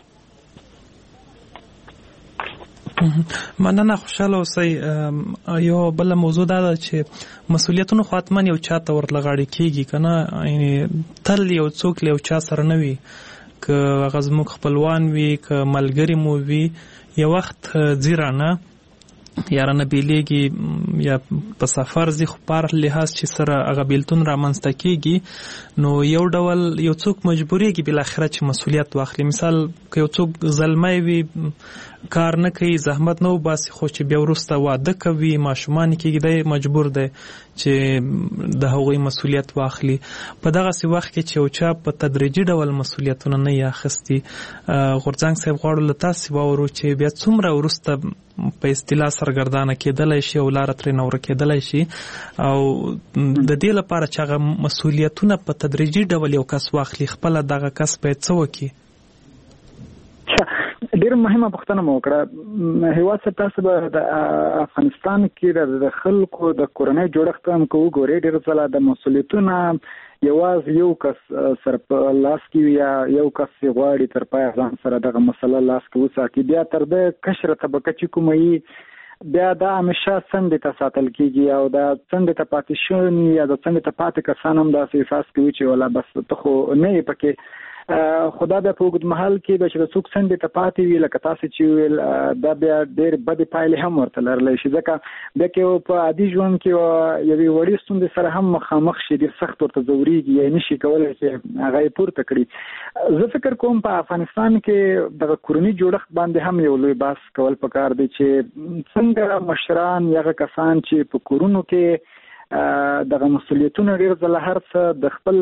مننه، خوشاله اوسئ. یو بل موضوع دا ده چې مسؤلیتونو خو حتما یو چا ته ورلغاړې کېږي که نه، یعنې تل یو څوک له یو چا سره نه وي، که هغه زموږ خپلوان وي، که ملګري مو وي، یو وخت ځي رانه یا رانه بیلیږي یا په سفر ځي، خو په هر لحاظ چې سره هغه بیلتون رامنځته کېږي، نو یو ډول یو څوک مجبورېږي بالاخره چې مسؤلیت واخلي. مثال که یو څوک زلمی وي، کار نه کوي، زحمت نه وباسي، خو چې بیا وروسته واده کوي، ماشومان کېږي، دی مجبور دی چې د هغوی مسؤلیت واخلي. په دغسې وخت کې چې یو چا په تدریجي ډول مسؤلیتونه نه یې اخیستي، غورځنګ صاحب غواړو له تاسې واورو چې بیا څومره وروسته په اصطلاح سرګردانه کېدلی شي او لاره ترې نه ورکېدلی شي، او د دې لپاره چې هغه مسؤلیتونه په تدریجي ډول یو کس واخلي، خپله دغه کس باید څه وکړي؟ ډېر مهمه پوښتنه مو وکړه. هېواد صاحب، تاسو به د افغانستان کې د خلکو د کورنۍ جوړښت هم که وګورئ، ډېر ځله د مسؤلیتونه یوازې یو کس سره په لاس کې وي، یا یو کس یې غواړي تر پایه ځان سره دغه مسله لاس کې وساتي، بیا تر د کشره طبقه چې کومه وي، بیا دا همیشه څنډې ته ساتل کېږي، او دا څنډې ته پاتې شوي یا د څنډې ته پاتې کسان هم داسې احساس کوي چې ولا بس ته خو نه یې پکې. خدا بیا په اوږد مهال کې به چې د څوک څنډې ته پاتې وي، لکه تاسو چې ویل، دا بیا ډېر بدې پایلې هم ورته لرلی شي، ځکه بیا کې په عادي ژوند کې یوې وړې ستونزې سره هم مخامخ شي، ډېر سخت ورته ځورېږي، یا نه شي کولی چې هغه یې پورته کړي. زه فکر کوم په افغانستان کې دغه کورني جوړښت باندې هم یو لوی بحث کول پکار دی، چې څنګه مشران یا هغه کسان چې په کورونو کې دغه مسؤلیتونه ډېر ځله هر څه د خپل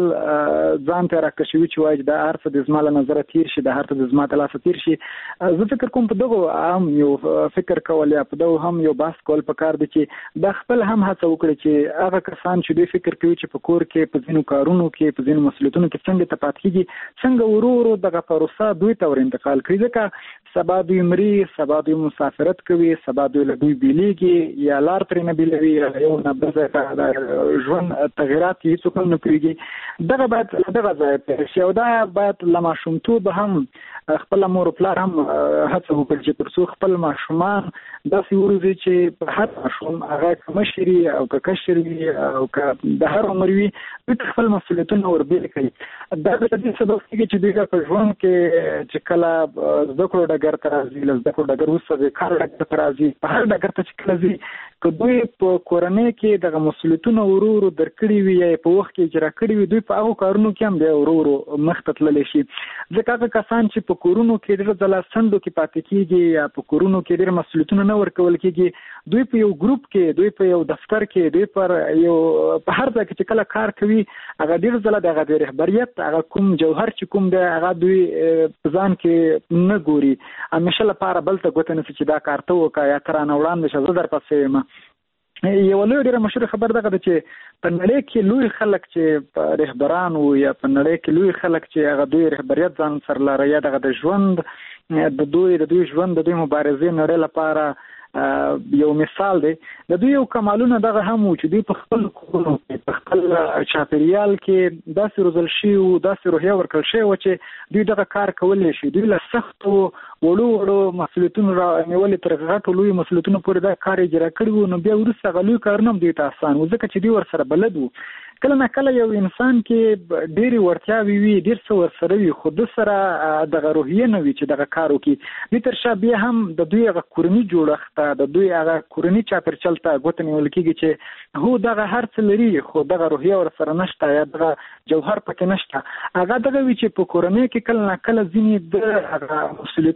ځان ته راکشوي، چې وایي دا هر څه د زما له نظره تیر شي، دا هر څه د زما ته لاسه تیر شي. زه فکر کوم په دغو هم یو فکر کول، یا په دغو هم یو بحث کول پکار دی، چې دا خپل هم هڅه وکړي چې هغه کسان چې دوی فکر کوي چې په کور کې په ځینو کارونو کې، په ځینو مسؤلیتونو کې څنګه ته پاتې کېږي، څنګه ورو ورو دغه پروسه دوی ته ور انتقال کړي، ځکه سبا دوی مري، سبا دوی مسافرت کوي، سبا دوی له دوی بیلیږي، یا لار ترې نه بیلوي، یو نه بل ځای ته ژوند تغیرات هیڅوک هم نه پوهېږي. دغه باید دغه ځای پېښ شي، او دا باید له ماشومتوبه هم خپل مور او پلار هم هڅه وکړي چې تر څو خپل ماشومان داسې وروزي چې په هر ماشوم، هغه که مشر وي او که کشر وي او که د هر عمر وي، دوی ته خپل مسؤلیتونه وربېل کړي. دا د دې سبب کېږي چې دوی په ژوند کې چې کله زده کړو ډګر ته راځي، له زده کړو ډګر وروسته د کار ډګر ته راځي، په هر ډګر ته چې کله ځي، که دوی په کورنۍ کې دغه مسؤلیتونه ورو ورو درکړي وي یا په وخت کې اجرا کړي وي، دوی په هغو کارونو کې هم بیا ورو ورو مخ ته تللی شي. ځکه هغه کسان چې په کورونو کې ډېر ځله څنډو کې پاتې کېږي، یا په کورونو کې ډېر مسؤلیتونه نه ورکول کېږي، دوی په یو ګروپ کې، دوی په یو دفتر کې، دوی پر یو په هر ځای کې چې کله کار کوي، هغه ډېر ځله دغه د رهبریت هغه کوم جوهر چې کوم دی، هغه دوی په ځان کې نه ګوري، همیشه لپاره بل ته ګوته نیسي چې دا کار ته وکړه، یا ته رانه وړاندې شه، زه درپسې یم. یو لوی ډېره مشهوره خبر دغه ده چې په نړۍ کې لوی خلک چې رهبران وو، یا په نړۍ کې لوی خلک چې هغه دوی رهبریت ځان سره لري، یا دغه د ژوند د دوی ژوند د دوی مبارزې نړۍ لپاره یو مثال دی. د دوی یو کمالونه دغه هم وو چې دوی په خپل کورونو کې، په خپل چاپېریال کې داسې روزل شوي وو، داسې روحیه ورکړل شوې وه چې دوی دغه کار کولی شي. دوی له سختو وړو وړو مسؤلیتونو را نیولې تر غټو لویو مسؤلیتونو پورې دا کار اجرا کړي وو، نو بیا وروسته هغه لوی کارونه هم دوی ته اسان وو، ځکه چې دوی ورسره بلد وو. کله نه کله یو انسان کې ډېرې وړتیاوې وي، ډېر څه ورسره وي، خو ده سره دغه روحیه نه وي چې دغه کار وکړي. دوی تر شا بیا هم د دوی هغه کورني جوړښت ته، د دوی هغه کورني چاپېریال ته ګوته نیول کېږي چې هو دغه هر څه لري، خو دغه روحیه ورسره نشته، یا دغه جوهر پکې نشته. هغه دغه وي چې په کورنۍ کې کله نه کله ځینې د هغه مسؤلیتونه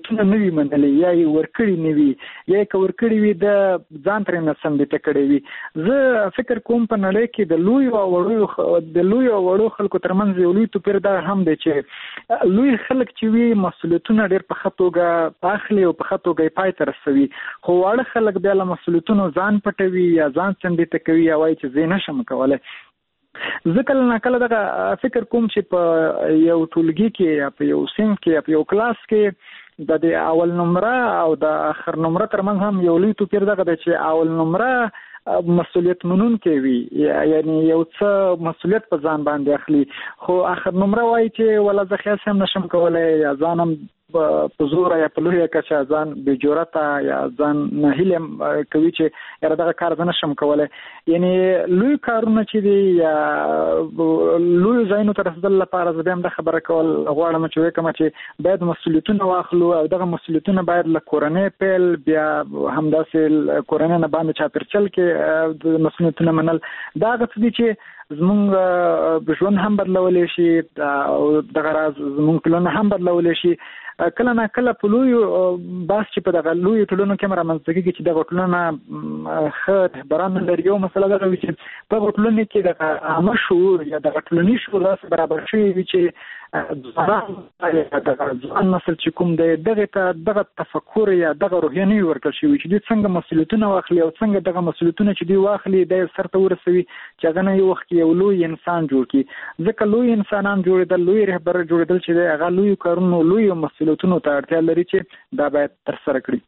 مسؤلیتونه نه وي منلي یا یې ورکړي نه وي یا یې که ورکړي وي د ځان ترې نه سمبیته کړی وي. زه فکر کوم په نړۍ کې د لویو او وړو خلکو ترمنځ یو لوی توپیر دا هم دی چې لوی خلک چې وي مسؤلیتونه ډېر په ښه توګه اخلي او په ښه توګه یې پای ته رسوي، خو واړه خلک بیا له مسؤلیتونو ځان پټوي یا ځان سمبیته کوي یا وایي چې زه نشم کولی. زه کله ناکله دغه فکر کوم چې په یو ټولګي کې یا په یو صنف کې یا په یو کلاس کې د اول نمره او د آخر نمره ترمنځ هم یو لوی توپیر دغه دی چې اول نمره مسؤلیت منونکی وي، یعنی یو څه مسؤلیت په ځان باندې اخلي، خو آخر نمره وایي چې ولا زه خیاس هم نشم کولی یا ځان هم په زوره یا په لویه کچه ځان بې جرأته یا ځان ناهیلی کوي چې یاره دغه کار زه نشم کولی. یعنی لوی کارونه چې دي یا لویو ځایونو ته رسېدل لپاره زه بیا هم دا خبره کول غواړم چې وایې کومه چې باید مسؤلیتونه واخلو او دغه مسؤلیتونه باید له کورنۍ پیل بیا همداسې کورنۍ نه باندې چاپېرچل کې د مسؤلیتونه منل دا هغه څه دي چې زمونږ ژوند هم بدلولی شي او دغه راز زمونږ ټولنه هم بدلولی شي. کله نه کله په لویو بحث چې په دغه لویو ټولنو کې رامنځته کېږي چې دغه ټولنه ښه رهبران نه لري، یو مسله دغه وي چې په دغه ټولنې کې دغه عامه شعور یا دغه ټولنیز شعور داسې برابر شوی وي چې ځوان نسل چې کوم دی دغه ته دغه تفکر یا دغه روحیه نه وي ورکړل شوي چې دوی څنګه مسؤلیتونه واخلي او څنګه دغه مسؤلیتونه چې دوی واخلي د سر ته ورسوي چې هغه نه یو وخت کې یو لوی انسان جوړ کړي. ځکه لوی انسانان جوړېدل، لوی رهبر جوړېدل چې دی هغه لویو کارونو لویو مسؤلیتونو ته اړتیا لري چې دا باید ترسره کړي.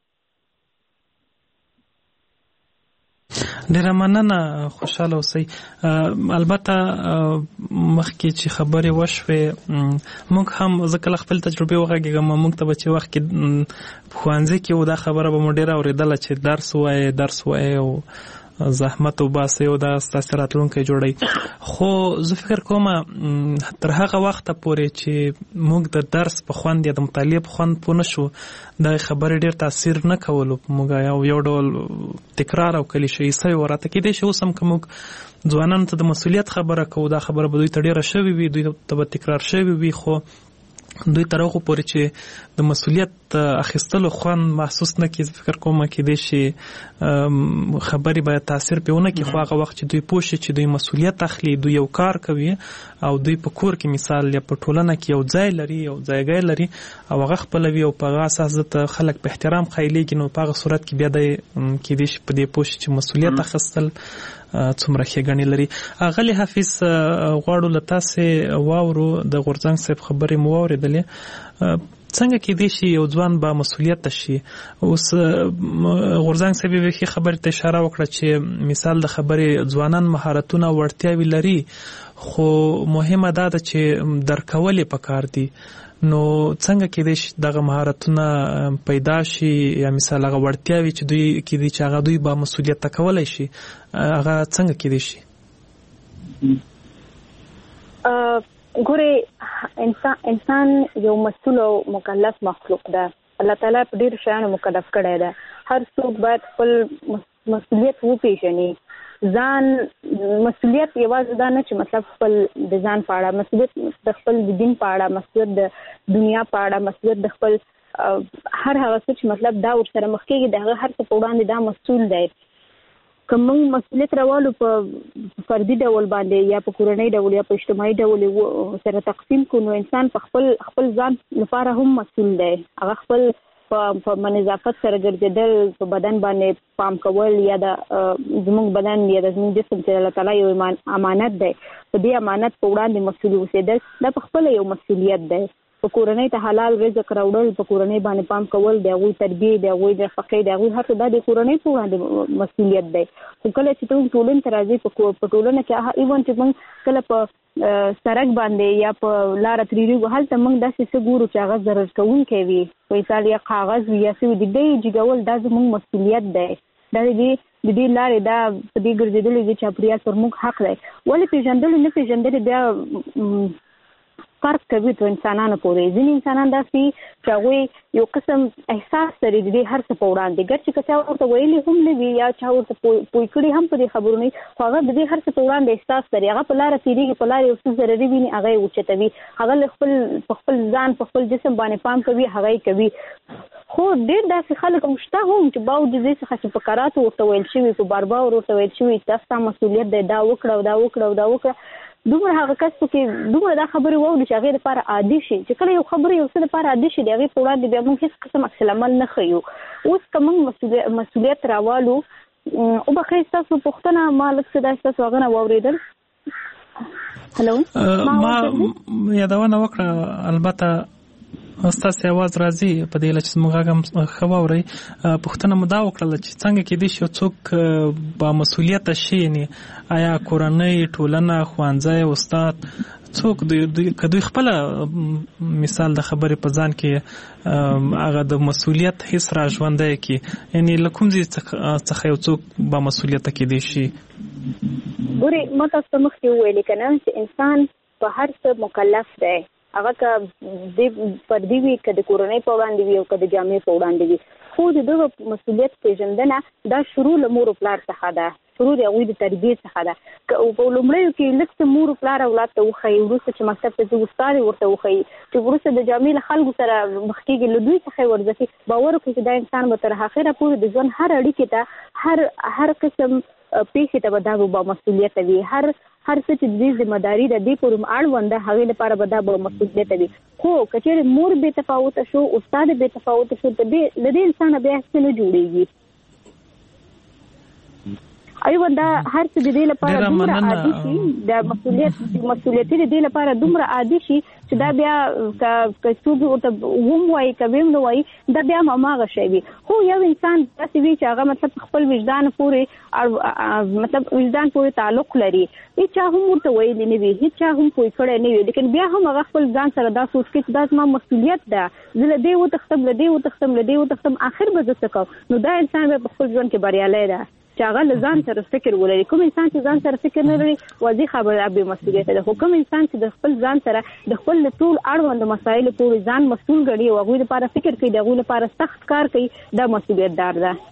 ډیره مننه، خوشاله اوسئ. البته مخکې چې خبرې وشوې موږ هم زه کله خپل تجربې وغږېږم، موږ ته به چې وخت کې ښوونځي کې و دا خبره به مو ډیره اورېدله چې درس وایې او زحمت وباسئ او دا ستاسې راتلونکی جوړوي. خو زه فکر کوم تر هغه وخته پورې چې موږ د درس په خوند یا د مطالعې په خوند پوه نه شو دا خبرې ډېر تاثیر نه کولو په موږ، یو ډول تکرار او کلیشه‌ایي سوی و. راته کېدای شي اوس هم که موږ ځوانانو ته د مسؤلیت خبره کوو دا خبره به دوی ته ډېره شوې وي، دوی ته به تکرار شوې وي، خو دوی تر هغو پورې چې د مسؤلیت اخیستلو خوند محسوس نه کړي فکر کوم کېدای شي خبرې باید تاثیر پې ونه کړي. خو هغه وخت چې دوی پوه شي چې دوی مسؤلیت اخلي، دوی یو کار کوي او دوی په کور کې مثال یا په ټولنه کې یو ځای لري، یو ځایګی لري او هغه خپلوي او په هغه اساس ته خلک په احترام قایلېږي، نو په هغه صورت کې بیا دی کېدای شي په دې پوه شي چې مسؤلیت اخیستل څومره ښېګڼې لري. غلی حافظ غواړو له تاسې واورو، د غورځنګ صاحب خبرې مو واورېدلې، څنګه کېدای شي یو ځوان با مسؤلیت شي؟ اوس غورځنګ صاحب یوې ښې خبرې ته اشاره وکړه چې مثال د خبرې ځوانان مهارتونه او وړتیاوې لري، خو مهمه دا ده چې درکول یې پکار دي. نو څنګه کېدای شي دغه مهارتونه پیدا شي یا مثال هغه وړتیاوې چې دوی کېدای چې هغه دوی با مسؤلیت کولی شي هغه څنګه کېدای شي؟ ګورې انسان یو مسؤل او مکلف مخلوق ده. الله تعالی په ډېرو شیانو مکلف کړی ده. هر څوک باید خپل مسؤلیت وپېژني. ځان مسؤلیت یوازې دا نه چې مطلب خپل د ځان په اړه، مسؤلیت د خپل د دین په اړه، مسؤلیت د دنیا په اړه، مسؤلیت د خپل هر هغه څه چې مطلب دا ورسره مخ کېږي د هغه هر څه په وړاندې دا مسؤل دی. که موږ مسؤلیت راوالو په فردي ډول باندې یا په کورنۍ ډول یا په اجتماعي ډول سره تقسیم کړو نو انسان په خپل ځان لپاره هم مسؤل دی. هغه خپل په نظافت سره ګرځېدل، په بدن باندې پام کول یا د زموږ بدن یا د زموږ جسم چې الله تعالی یو امانت دی، په دې امانت په وړاندې مسؤل اوسېدل دا په خپله یو مسؤلیت دی. په کورنۍ ته حلال رزق راوړل، په کورنۍ باندې پام کول، د هغوی تربیې، د هغوی نفقې، د هغوی هر څه دا د کورنۍ په وړاندې مسؤلیت دی. خو کله چې ته ټولنې ته راځې په ټولنه کې ایون چې موږ کله په سړک باندې یا په لاره تېرېږو هلته موږ داسې څه ګورو چې هغه ضرر کوونکی وي، په مثال یا کاغذ وي یا څه وي، د دې جګول دا زموږ مسؤلیت دی. دا د دې لارې دا په دې ګرځېدلې دي چاپېریال پر موږ حق دی. ولې پېژندلې نه پېژندلې بیا فرق کوي په انسانانو پورې. ځینې انسانان داسې چې هغوی یو قسم احساس لري د دې هر څه په وړاندې، ګر چې که چا ورته ویلي هم نه وي یا چا ورته پوه کړي هم په دې خبرو نه، خو هغه د دې هر څه په وړاندې احساس لري. هغه په لاره تېرېږي، په لاره یو څه ضرري ویني هغه یې اوچتوي، هغه په خپل ځان په خپل جسم باندې پام کوي، هغه یې کوي. خو ډېر داسې خلک مشته هم چې باوجود دې څخه چې په کراتو ورته ویل شوي په باربار ورته ویل شوي چې ستا مسؤلیت دی دا وکړه دومره هغه کس کې دومره دا خبرې واوري چې هغې دپاره عادي شي چې کله یو خبرې یو څه دپاره عادي شي د هغې په وړاندې بیا موږ هېڅ قسم عکس العمل نه ښیو. اوس که موږ مسؤلیت راوالو وبخښئ ستاسو پوښتنه ما لږ څه دا ستاسو هغه نه واورېدل. هلو ما یادونه وکړه البته ستاسو आवाज راځي په دې لچ موږ هم ښه واورئ. پوښتنه مو دا وکړله چې څنګه کېدای شي څوک با مسؤلیت شي یعنې آیا کورنۍ ټولنه ښوونځی استاد څوک که دوی خپله مثال د خبرې په ځان کې هغه د مسؤلیت حس را ژوندی کړي یعنې له کوم ځای څخه یو څوک با مسؤلیته کېدای شي؟ ګورې ما تاسو ته مخکې وویلې که نه چې انسان په هر څه مکلف دی هغه که د فردي وي که د کورنۍ په وړاندې وي او که د جامعې په وړاندې وي خو د دغه مسؤلیت پیژندنه دا شروع له مور و پلار څخه ده شروع د هغوی د تربیې څخه ده که په لومړیو کې لږ څه مور و پلار اولاد ته وښیي وروسته چې مکتب ته ځي استاد ورته وښیي چې وروسته د جامعې له خلکو سره مخ کېږي له دوی څخه یې ورځي باور وکړي چې دا انسان به تر اخره پورې د ژوند هر اړیکې ته هر قسم پیښې ته به دا به مسؤلیت وي هر څه چې د دې ذمهداري ده دې پورې اړونده هغې لپاره به دا به مسؤلیت وي. خو که چېرې مور بې تفاوته شو استاد بې تفاوته شو له دې انسانه بیا څه نه جوړېږي. ایوه دا هر څه د دې لپاره دومره عادي شي د مسؤلیتي د دې لپاره دومره عادي شي چې دا بیا که څوک ورته وم وایي که ویم نه وایي دا بیا هماغه شی وي. خو یو انسان داسې وي چې هغه مطلب خپل وجدان پورې تعلق لري هېڅ چا هم ورته ویلي نه وي هېڅ چا هم پوه کړی نه وي لیکن بیا هم هغه خپل ځان سره دا سوچ کوي چې دا زما مسؤلیت ده زه له دې وتښتم آخر به زه څه کوم نو دا انسان بیا په خپل ژوند کې بریالی ده چې هغه له ځان سره فکر ولري. کوم انسان چې ځان سره فکر نه لري واضح خبره بې مسؤلیته ده. خو کوم انسان چې د خپل ځان سره د خپل ټول اړوند مسایلو پورې ځان مسؤل ګڼي او هغوی لپاره فکر کوي د هغوی لپاره سخت کار کوي دا مسؤلیت دار ده.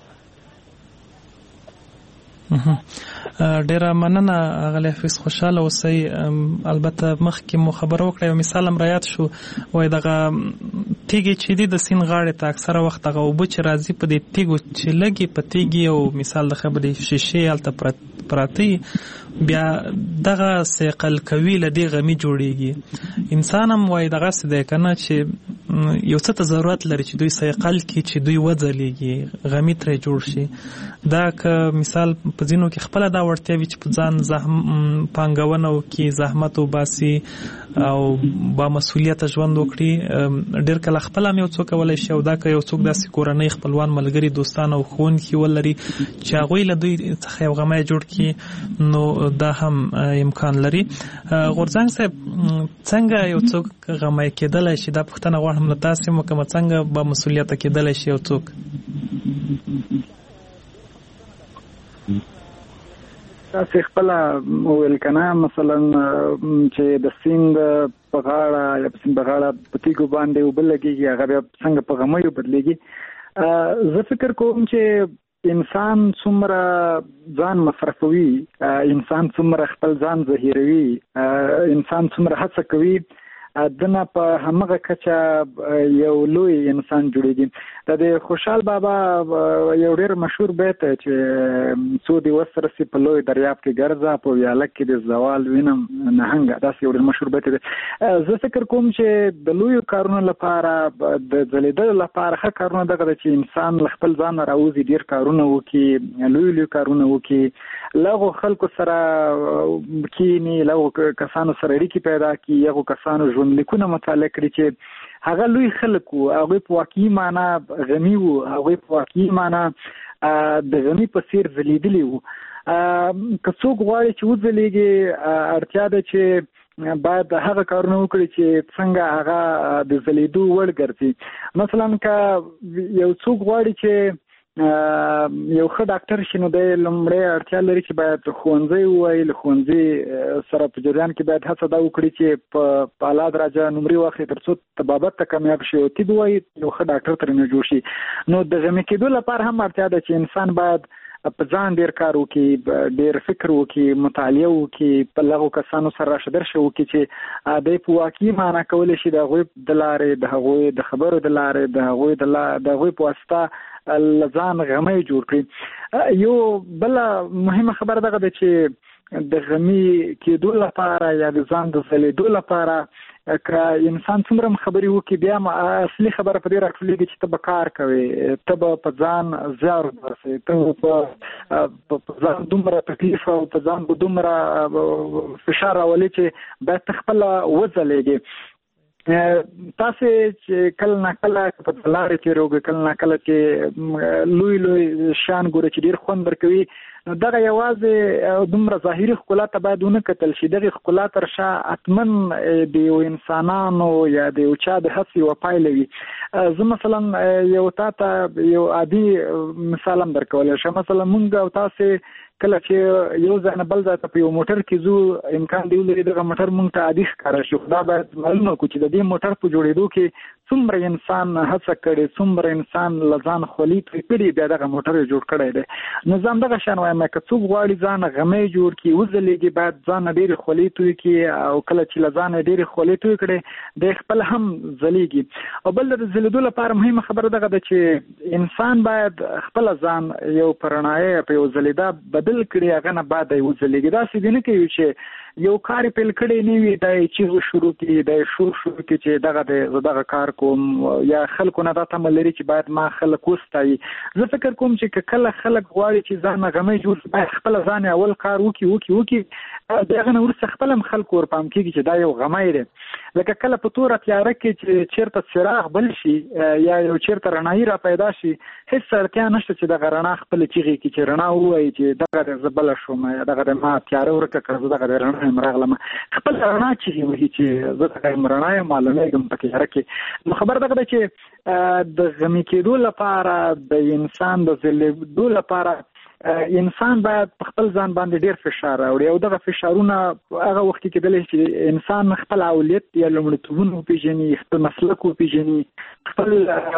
ډیره مننه اغلی حفیظ خوشاله اوسئ. البته مخکې مو خبره وکړه یو مثال هم رایاد شو وایي دغه تیږې چې دي د سیند غاړې ته اکثره وخت دغه اوبه چې راځي په دې تیږو چې لګي په تیږې او مثال د خبرې شیشې هلته پراته بیا دغه سیقل کوي له دې غمي جوړیږي. انسان هم وایي دغسې دی که نه چې یو څه ته ضرورت لري چې دوی سیقل کړي چې دوی وځلیږي غمي ترې جوړ شي. دا که مثال په ځینو کې خپله دا وړتیا وي چې په ځان پانګونه وکړي زحمت وباسي او با مسؤلیته ژوند وکړي ډېر کله خپله هم یو څوک کولی شي او دا که یو څوک داسې کورنۍ خپلوان ملګري دوستان او ښوونکي ولري چې هغوی له دوی څخه یو غمی جوړ کړي نو دا هم امکان لري. غورځنګ صاحب څنګه یو څوک غمی کېدلی شي دا پوښتنه غواړم له تاسې هم وکړم څنګه با مسؤلیته کېدلی شي یو څوک؟ تاسې خپله وویل که نه مثلا چې د سیند په غاړه یا په سیند په غاړه په تیږو باندې اوبه لګېږي هغه بیا څنګه په غمیو بدلېږي. زه فکر کوم چې انسان څومره ځان مصرفوي انسان څومره خپل ځان ظاهروي انسان څومره هڅه کوي دنه په همغه کچه یو لوی انسان جوړېږي. د خوشحال بابا یو ډېر مشهور بیت چې څو دې وسرسي په لوی دریاب کې ګرځه په ویاله کې د زوال وینم نهنګه داسې یو ډېر مشهور بیت دی. زه فکر کوم چې د لویو کارونو لپاره د ځلېدلو لپاره ښه کارونه دغه ده چې انسان له خپل ځان نه راوځي ډېر کارونه وکړي لوی کارونه وکړي له هغو خلکو سره کښېني له هغو کسانو سره اړیکې پیدا کړي هغو کسانو ژوندلیکونه مطالعه کړي چې هغه لوی خلک وو هغوی په واقعي معنا غني وو هغوی په واقعي معنا د غني په څېر ځلېدلي وو. که څوک غواړي چې وځلېږي اړتیا ده چې باید هغه کارونه وکړي چې څنګه هغه د ځلېدو وړ ګرځي. مثلا که یو څوک غواړي چې یو ښه ډاکټر شي نو دی لومړی اړتیا لري چې باید ښوونځی ووایي له ښوونځي سره په جریان کې باید هڅه دا وکړي چې په اعلی درجه نمرې واخلي تر څو طبابت ته کامیاب شي او طب ووایي یو ښه ډاکټر ترېنه جوړ شي. نو د غمي کېدو لپاره هم اړتیا ده چې انسان باید په ځان ډیر کار وکړي، ډیر فکر وکړي، مطالعه وکړي، په لغو کسانو سره راشدر شي وکړي چې د په واقعي معنا کولی شي د هغوی د لارې، د هغوی د خبرو د لارې، د هغوی په واسطه لزان غمی جوړ کړي. یو بل مهمه خبر دغه ده چې د غمی کېدو لپاره یا د ځان د ځلېدو لپاره که انسان څومره خبرې وکړي، بیا اصلي خبره په دې راټولېږي چې ته به کار کوې، ته به په ځان زیار ورسې، ته په ځان دومره تکلیف او په ځان به دومره فشار راولي چې باید ته خپله وځلېږي. تاسې چې کله نه کله په لارې تېروږئ، کله نه کله چې لوی لوی شیان ګورئ چې ډېر خوند ورکوي، نو دغه یوازې دومره ظاهري ښکلا ته باید ونه کتل شي. دغه ښکلا تر شا حتمن د یو انسانانو یا د یو چا د هڅې یوه پایله وي. زه مثلا یو تا ته یو عادي مثال هم درکولی شم. مثلا مونږ او تاسې کله چې یو ځای نه بل ځای ته په یو موټر کې ځو، امکان دی ولري دغه موټر مونږ ته عادي ښکاره شي، خو دا باید معلومه کړو چې د دې موټر په جوړېدو کې څومره انسان هڅه کړې، څومره انسان له ځان خولي توی کړي، بیا دغه موټر یې جوړ کړی دی. نو زه همدغه شان وایم که څوک غواړي ځان غمی جوړ کړي، وځلېږي، باید ځان ډېرې خولې توی کړي، او کله چې له ځانه ډېرې خولې توی کړي دی خپل هم ځلېږي. او بل د ځلېدو لپاره مهمه خبره دغه ده چې انسان باید خپل ځان یو په رڼایه په یو ځلېدا بدل کړي، هغه نه بعد یې وځلېږي. داسې دې نه کوي چې یو کار پیل کړی نه وي، دا یې چیغې شروع کړي، دا یې شور شروع کړي چې دغه دی زه دغه کار کوم، یا خلکو نه دا تمه لري چې باید ما خلک وستایي. زه فکر کوم چې کله خلک غواړي چې ځان غمی جوړ، باید خپل ځان اول کار وکړي، د هغه نه وروسته خپل هم خلکو ورپام کېږي چې دا یو غمی دی. لکه کله په توره تیاره کې چې چېرته څراغ بل شي یا یو چېرته رڼایي را پیدا شي، هېڅ اړتیا نشته چې دغه رڼا خپله چیغې کړي چې رڼا ووایي چې دغه دی زه بله شوم، یا دغه دی ما تیاره ورکه کړه، زه دغه دی رڼا یم راغلم. خپل رڼا چیغې وهي چې زه دغه یم رڼا یم، معلومېږم په تیاره کې. نو خبر دغه ده چې د غمي کېدو لپاره، د انسان د ځلېدو لپاره انسان باید په خپل ځان باندې ډیر فشار راوړي، او دغه فشارونه هغه وخت کې کېدلی چې انسان خپل اولیت یا لومړیتوبونه وپېژني، خپل مسلک وپېژني، خپل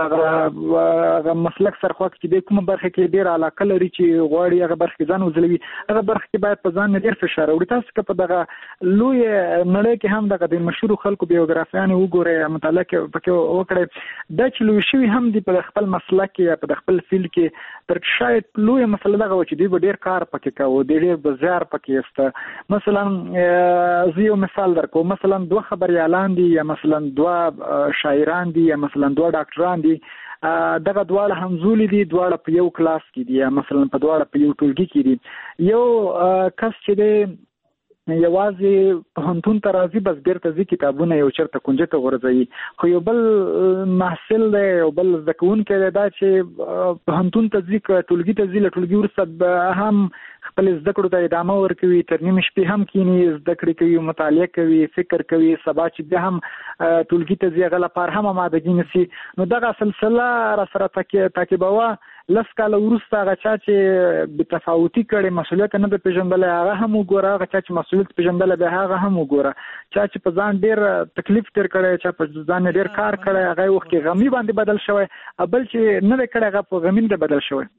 هغه مسلک سره خوا چې دی کومه برخه کې ډېر علاقه لري چې غواړي هغه برخه کې ځان وځلوي، هغه برخه کې باید په ځان ډېر فشار راوړي. تاسو که په دغه لوی نړۍ کې هم دغه د مشهورو خلکو بیوګرافیانې وګورئ، مطالعه پکې وکړئ، دا چې لوی شوي هم دي په خپل مسلک کې یا په خپل فیلډ کې، تر شاید لویه مسله دغه و چې دوی به ډېر کار پکې کوو، ډېر به زیار پکې ایسته. مثلا زه یو مثال درکوم، مثلا 2 خبریالان دي، یا مثلا 2 شاعران دي، یا مثلا 2 ډاکټران دي، دغه دواړه همزولي دي، دواړه په یو کلاس کې دي، یا مثلا په دواړه په یو ټولګي کې دي. یو کس چې دی یوازې پوهنتون ته راځي، بس بیرته ځي کتابونه یو چېرته کونجې ته غورځوي، خو یو بل محصل دی، یو بل زده کوونکی دی، دا چې پوهنتون ته ځي، که ټولګي ته ځي، له ټولګي وروسته هم خپل زده کړو ته ادامه ورکوي، تر نیمې شپې هم کینی زده کړې کوي، مطالعه کوي، فکر کوي، سبا چې بیا هم ټولګي ته ځي هغه لپاره هم آمادګي نیسي. نو دغه سلسله را سره تعقیبوه. 10 کاله وروسته هغه چا چې بتفاوتي کړي، مسؤلیت نه ده پېژندلی، هغه هم وګوره، هغه چا چې مسؤلیت پېژندلی بیا هغه هم وګوره. چا چې په ځان ډېر تکلیف تېر کړی، چا په ځان ډېر کار کړی، هغه وخت کې غمي باندې بدل شوی، بل چې نه دی کړی هغه په غمین دی بدل شوی.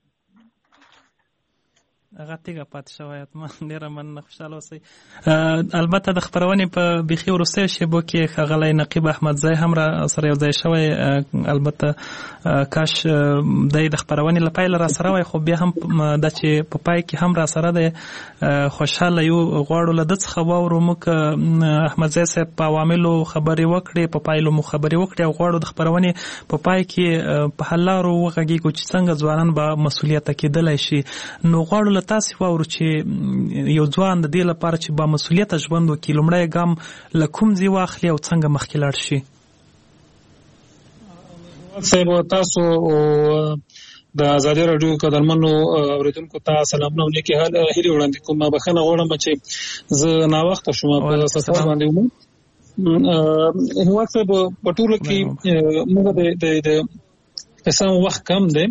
هغه تیګه پاتې شوی. ډېره مننه، خوشحاله اوسئ. البته د خپرونې په بیخي وروستیو شیبو کې ښاغلی نقیب احمدزی هم را سره یو ځای شوی. البته کاش دی د خپرونې له پیله را سره وای، خو بیا هم دا چې په پای کې هم را سره دی، خوشحاله یو. غواړو له ده څخه واورو موږ احمدزی صاحب په عواملو خبرې وکړې، په پایلو مو خبرې وکړې، او غواړو د خپرونې په پای کې په حل لارو وغږېږو چې څنګه ځوانان به مسؤلیته کېدلی شي. نو غواړو له تاسې واورو چې یو ځوان د دې لپاره چې با مسؤلیته ژوند وکړي، لومړی ګام له کوم ځای واخلي او څنګه مخکې لاړ شي؟ صاحب تاسو د ازادي راډیو قدرمنو اوریدونکو ته سلامونه او نیکې هیلې وړاندې کوم. بخښنه غواړم چې زه ناوخته شوم په سفر باندې وم. هیواد صاحب په ټوله کې موږ د قسم وخت کم دی.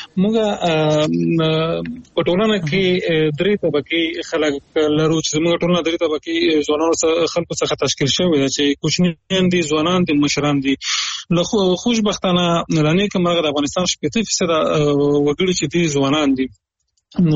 موږ په ټولنه کې 3 طبقې خلک لرو چې موږ ټولنه 3 طبقې ځوانانو خلکو څخه تشکیل شوې ده چې کوچنیان دي، ځوانان دي، مشران دي. له خوشبختانه لنې کوم هغه د افغانستان 80% وګړي چې دي ځوانان دي. نو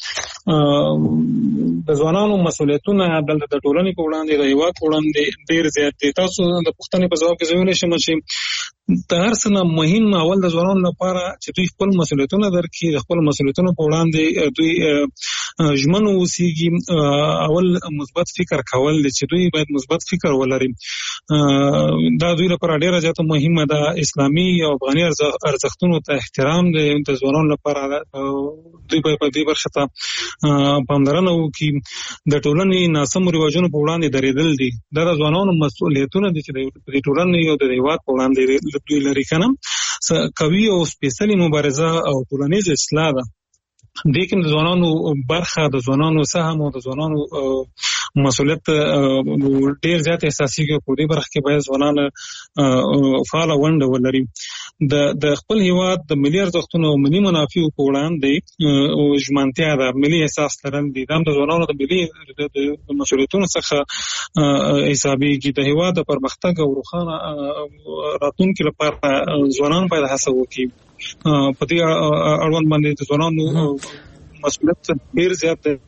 د ځوانانو مسؤلیتونه د ټولنې په وړاندې د هیواد په وړاندې ډېر زیات دي. تاسو د پوښتنې په ځواب کې ویلی شم چې د هر څه نه مهم اول د ځوانانو لپاره چې دوی خپل مسؤلیتونه درکړي، د خپل مسؤلیتونو په وړاندې دوی ژمن اوسېږي. اول مثبت فکر کول دي چې دوی باید مثبت فکر ولري. دا دوی لپاره ډېره زیاته مهمه ده. اسلامي او افغاني ارزښتونو ته احترام د ځوانانو لپاره دوی باید په دې برخه ته پاملرنه وکړي. د ټولنې ناسمو رواجونو په وړاندې درېدل دي. دا د ځوانانو مسؤلیتونه دي چې د ټولنې او د هیواد په وړاندې دوی لري که نه قوي او سپېڅلې مبارزه او ټولنیز اصلاح ده. دې کې د ځوانانو برخه، د ځوانانو سهم او د ځوانانو مسؤلیت ډېر زیات احساسېږي. په دې برخه کې باید ځوانان فعاله ونډه ولري. د خپل هیواد د ملي ارزښتونو او ملي منافعو په وړاندې ژمنتیا ده، ملي احساس لرل دي. دا هم د ځوانانو د ملي مسؤلیتونو څخه حسابېږي. د هیواد د پرمختګ او روښانه راتلونکي لپاره ځوانان باید هڅه وکړي. په دې اړوند باندې د ځوانانو مسؤلیت ډېر زیات دی.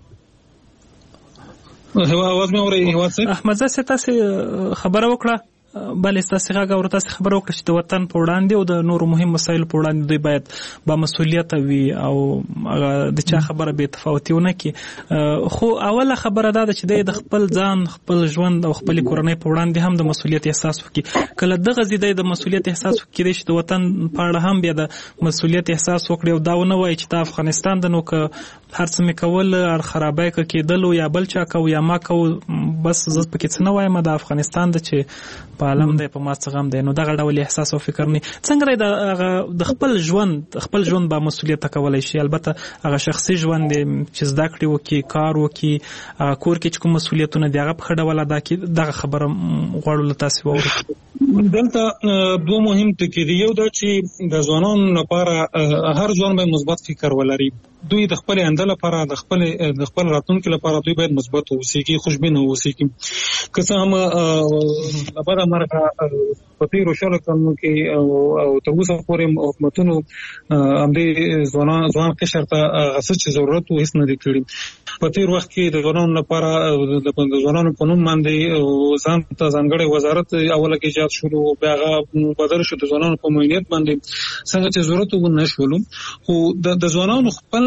اواز مې اورئ هیواد صاحب؟ احمد زه تاسې خبره وکړه، بلې ستاسې غږ او تاسې خبره وکړه چې د وطن په وړاندې او د نورو مهم مسایلو په وړاندې دوی باید با مسؤلیته وي او د چا خبره بې تفاوتي ونه کړي. خو اوله خبره دا ده چې دی د خپل ځان، خپل ژوند او خپلې کورنۍ په وړاندې هم د مسؤلیت احساس وکړي. کله دغسې دی د مسؤلیت احساس وکړي چې د وطن په اړه هم بیا د مسؤلیت احساس وکړي او دا ونه وایي چې دا افغانستان ده نو که هر څه مې کول خرابی که کېدلو یا بل چا کو یا ما کو بس زه پکې څه نه وایم، دا افغانستان ده چې په عالم دی، په ما څه غم دی. نو دغه ډول احساس او فکر نه څنګه د خپل ژوند با مسؤلیت کولی شي. البته هغه شخصي ژوند دی چې زده کړې وکړي، کار وکړي، کور کې چې کوم مسؤلیتونه دي هغه په ښه ډول ادا کړي. دغه خبره غواړو له تاسې واورو. دلته دوه مهم ټکي دي. یو دا چې د ځوانانو لپاره هر ځوان باید مثبت فکر ولري. دوی د خپل آینده لپاره د خپل راتلونکي لپاره دوی باید مثبت اوسېږي، خوشبینه اوسېږي. که څه هم له بده مرغه په تېرو شلو کلونو کې او تر اوسه پورې حکومتونو همدې ځوان قشر ته هغه څه چې ضرورت و هېڅ نه دي کړي. په تېر وخت کې د ځوانانو لپاره د ځوانانو په نوم باندې ځان ته ځانګړی وزارت اوله کې ایجاد شولو، بیا هغه بدل شو د ځوانانو په معینیت باندې څنګه چې ضرورت و نه شولو. خو د ځوانانو خپل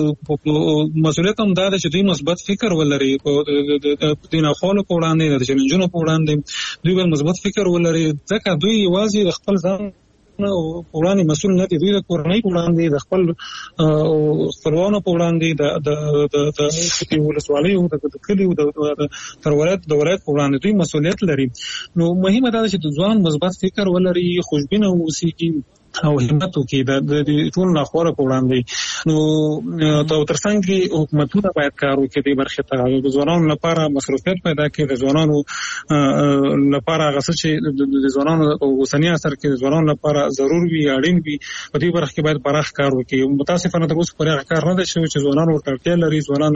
مسؤلیت هم دا ده چې دوی مثبت فکر ولري. د ناخوالو په وړاندې، د چیلنجونو په وړاندې دوی باید مثبت فکر ولري، ځکه دوی یوازې د خپل ځان وړاندې مسؤل نه دي. دوی د کورنۍ په وړاندې، د خپل خپلوانو په وړاندې، د ولسوالیو، د کلیو، د ولایت په وړاندې دوی مسؤلیت لري. نو مهمه دا ده چې د ځوان مثبت فکر ولري، خوشبینه اوسېږي او همت وکړي د ټول ناخوالو په وړاندې. نو ترڅنګ کې حکومتونه باید کار وکړي دې برخې ته، د ځوانانو لپاره مصروفیت پیدا کړي، د ځوانانو لپاره هغه څه چې د ځوانانو اوسني عصر کې د ځوانانو لپاره ضرور وي، اړین وي، په دې برخه کې باید پراخ کار وکړي. متاسفانه تر اوسه پورې هغه کار نه دی شوی چې ځوانان ورته اړتیا لري. ځوانان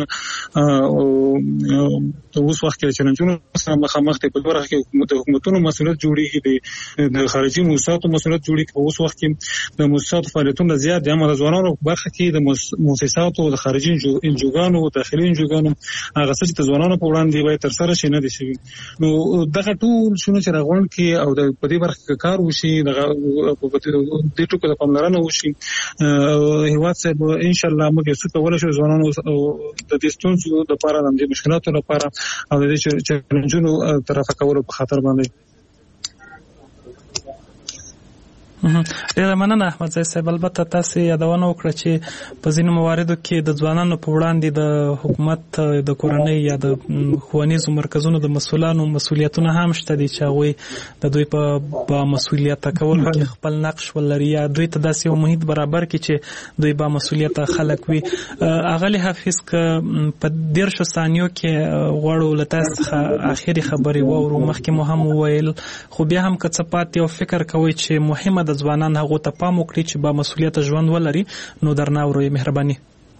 تر اوسه وخت کې د چلنجونو سره مخامخ دي. په دې برخه کې د حکومتونو مسؤلیت جوړېږي، د خارجي موسساتو مسؤلیت جوړېږي. په اوس وخت کې د موسساتو فعالیتونه زیات دي، اما د ځوانانو برخه کې د موسساتو، د خارجي انجوګانو، داخلي انجوګانو هغه څه چې د ځوانانو په وړاندې باید ترسره شي نه دي شوي. نو دغه ټول شنو چې راغونډ کې او په دې برخه کې کار وشي، دې ټکو ته پاملرنه وشي. هیواد صاحب ان شاء الله موږ څه کولی شو ځوانانو د دې ستونزو لپاره، د دې مشکلاتو لپاره او د دې چیلنجونو طرفه کولو په خاطر باندې. ډیره مننه احمد زی صاحب. البته تاسو یادونه وکړه چې په ځینو مواردو کې د ځوانانو په وړاندې د حکومت، د کورنۍ یا د ښوونیزو مرکزونو د مسؤلانو مسؤلیتونه هم شته دي چې هغوی د دوی په با مسؤلیته کولو کې خپل نقش ولري یا دوی ته داسې یو محیط برابر کړي چې دوی با مسؤلیته خلک وي. اغلی حافظ که په 10 ثانیو کې غواړو له تاسو څخه اخري خبرې واورو، مخکې مو هم وویل خو بیا هم که څه پاتې او فکر کوئ چې مهمه د ځوانان هغو ته پام وکړي چې با مسؤلیت ژوند ولري، نو درنه اورئ مهرباني.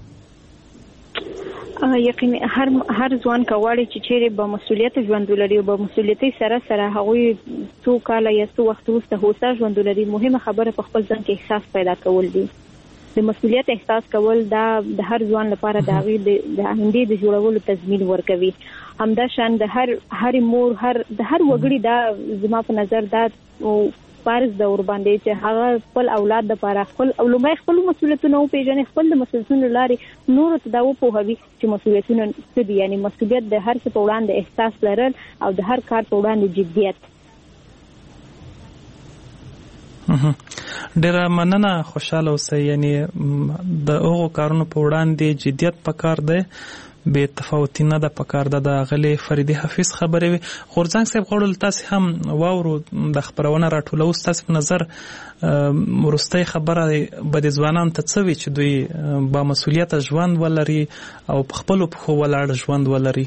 یقیني هر ځوان کواړي چې چیرې با مسؤلیت ژوند ولري او با مسؤلیتي سره هغوی څو کاله یا څو وخت وروسته هوسا ژوند ولري. مهمه خبره په خپل ځان کې احساس پیدا کول دي. د مسؤلیت احساس کول دا د هر ځوان لپاره د آینده د جوړولو تضمین ورکوي. همدا شان د هر مور د هر وګړي دا زما په نظر دا فرض د ور باندې چې هغه خپل اولاد لپاره خپل مسؤلیتونه او پیژنې، خپل مسؤلیتونه لري نور ته دا وپوهوي چې مسؤلیتونه څه دي. یعنی مسؤلیت د هر څه په وړاندې احساس لرل او د هر کار په وړاندې جدیت. ډیره مننه، خوشاله اوسئ. یعنی د هغو کارونو په وړاندې جدیت پکار دی، بے تفاوتی نه د پکار د غلې فریدي حافظ خبرې وي. غورځنګ صاحب غوړل تاسو هم واورو د خبرونه راټولو، تاسو په نظر ورستۍ خبره به د ځوانانو ته څه وي چې دوی با مسؤلیت ژوند ولري او په خپل پښو ولاړ ژوند ولري؟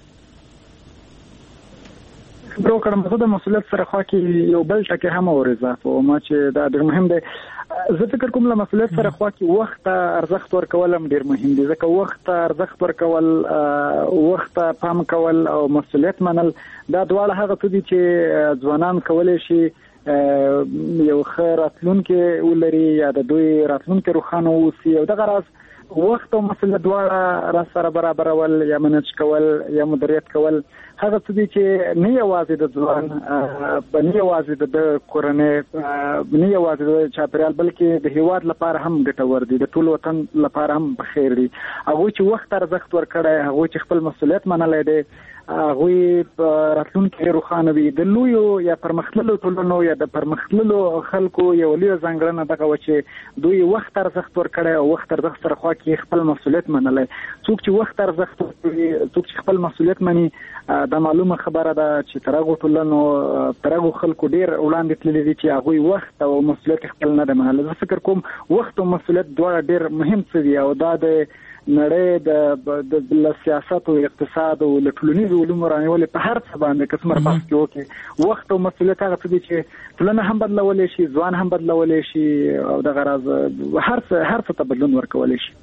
برو کړم زه د مسؤلیت سره خوا کې یو بل ټکی هم اورځه او ما چې دا ډېر مهم دی. زه فکر کوم له مسؤلیت سره خوا کې وخت ارزښت ورکول هم ډېر مهم دي، ځکه وخت ارزښت ورکول، وخت پام کول او مسؤلیت منل دا دواړه هغه څه دي چې ځوانان کولی شي یو ښه راتلونکی ولري یا د دوی راتلونکی روښانه واوسي. او دغه راز وخت او مسؤلیت دواړه را سره برابرول یا منج کول یا مدیریت کول هغه څه دي چې نه یوازې د ځوان، نه یوازې د کورنۍ، نه یوازې د چاپیریال، بلکې د هیواد لپاره هم ګټور دي، د ټول وطن لپاره هم بخیر دي. هغوی چې وخت ارزښت ورکړی، هغوی چې خپل مسؤلیت منلی دی، هغوی راتلونکی روښانه وي. د لویو یا پرمختللو ټولنو یا د پرمختللو خلکو یو لویه ځانګړنه دغه وه چې دوی وخت ارزښت ورکړی او وخت ارزښت سره خوا کې خپل مسؤلیت منلی. څوک چې وخت ارزښت ورکوي، څوک چې خپل مسؤلیت مني، دا معلومه خبره ده چې تر هغو ټولنو، تر هغو خلکو ډېر وړاندې تللي دي چې هغوی وخت او مسؤلیت خپل نه دی منلی. زه فکر کوم وخت او مسؤلیت دواړه ډېر مهم څه دي او دا د نړۍ د سیاست او اقتصاد او ټولنیزو علومو رانیولې په هر څه باندې که څومره بحث کې وکړي، وخت او مسؤلیت هغه څه دي چې ټولنه هم بدلولی شي، ځوان هم بدلولی شي او دغه راز هر څه ته بدلون ورکولی شي.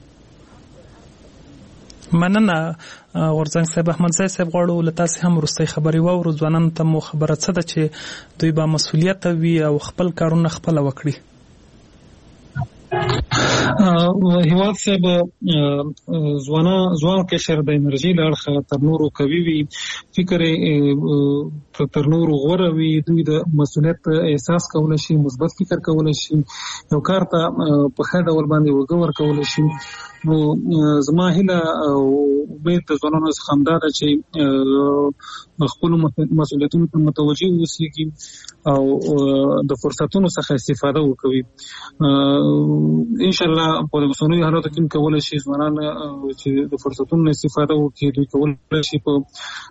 مننه غورځنګ صاحب. احمدزی صاحب غواړو له تاسې هم وروستۍ خبرې واورو. ځوانانو ته مو خبره څه ده چې دوی با مسؤلیت وي او خپل کارونه خپله وکړي؟ هیواد صاحب ځوان قشر د انرژي له اړخه تر نورو قوي وي، فکر تر نورو غوره وي، دوی د مسؤلیت احساس کولی شي، مثبت فکر کولی شي، یو کار ته په ښه ډول باندې وګه ورکولی شي. نو زما هیله او امید د ځوانانو څخه همدا ده چې خپلو مسؤلیتونو ته متوجه واوسېږي او د فرصتونو څخه استفاده وکوي. انشاءالله په اوسنیو حالاتو کې کولی شي ځوانان چې د فرصتونو استفاده وکړي، دوی کولی شي په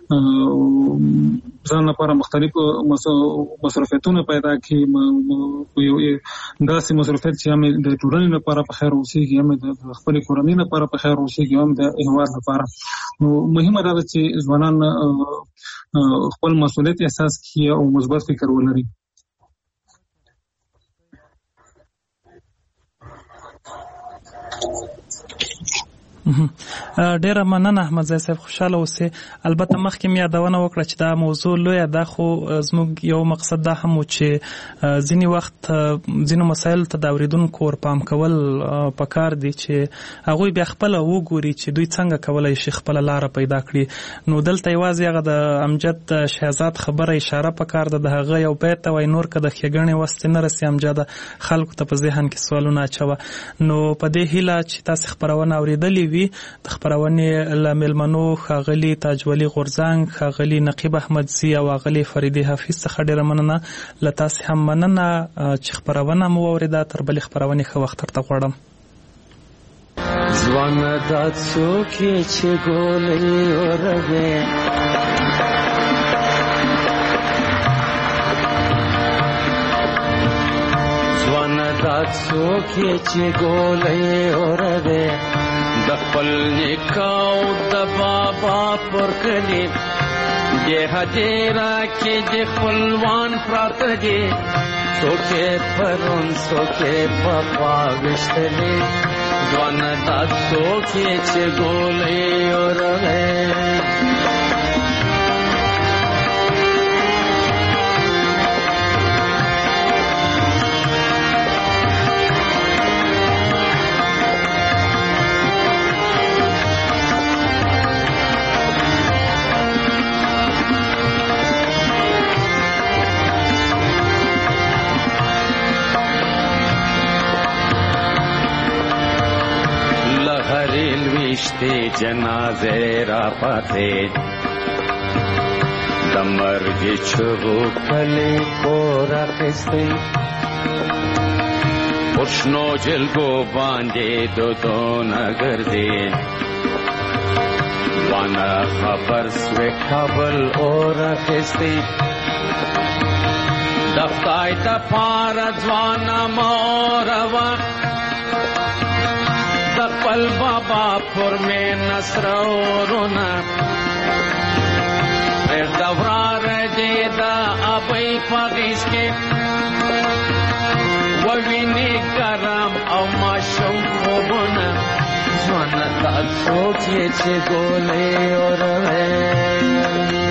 ځان لپاره مختلف مصرفیتونه پیدا کړي، داسې مصرفیت چې هم د ټولنې لپاره په خیر اوسېږي، هم د خپلې کورنۍ لپاره په خیر اوسېږي، هم د هیواد لپاره. نو مهمه دا ده چې ځوانان خپل مسؤلیت احساس کړي او مثبت فکر ولري. ډیره مننه احمدزی صاحب، خوشاله اوسئ. البته مخکې مې یادونه وکړه چې دا موضوع لویه ده، خو زموږ یو مقصد دا هم و چې ځینې وخت ځینو مسایلو ته د اورېدونکو ورپام کول پکار دي چې هغوی بیا خپله وګوري چې دوی څنګه کولی شي خپله لاره پیدا کړي. نو دلته یوازې هغه د امجد شهزاد خبره اشاره پکار ده، د هغه یو بیت ته وایي نور که د ښېګڼې وس نه رسي امجده خلکو ته په ذهن کې سوالونه اچوه. نو په دې هیله چې تاسې خپرونه اورېدلې وي، د خبرونې له مېلمنو ښاغلي تاجولي غورځنګ، ښاغلي نقیب احمدزي او ښاغلي فریدي حافظ څخه ډېره مننه. له تاسې هم مننه چې خپرونه مو واورېده. تر بلې خپرونې ښه وخت درته غواړم. ځوانه دا څوک یې چې ګولۍ اوروې، ځوانه دا څوک یې چې ګولۍ اوروې، د خپل نیکاو د بابا پر کلي د هدیره کې د خپلوان پراته دي، څوک یې پرون څوک یې په خوا ویشتلي، ځوانه دا څوک یې چې ګولۍ اوروې. درویشتی جنازه را پاتے دمرگی چغو کلی پورا خستی پشنو جلگو باندے دو نگردی وانا خبر سوی کابل اور خستی دفتائی تا پارځوانا موروا دقل بابا پر میں نصر اورونا پھر دورا رجے دا ابئی پاگیش کے ووینی کرم او ماشم خوبونا زوانا تا سوکیے چه گولے اور ہے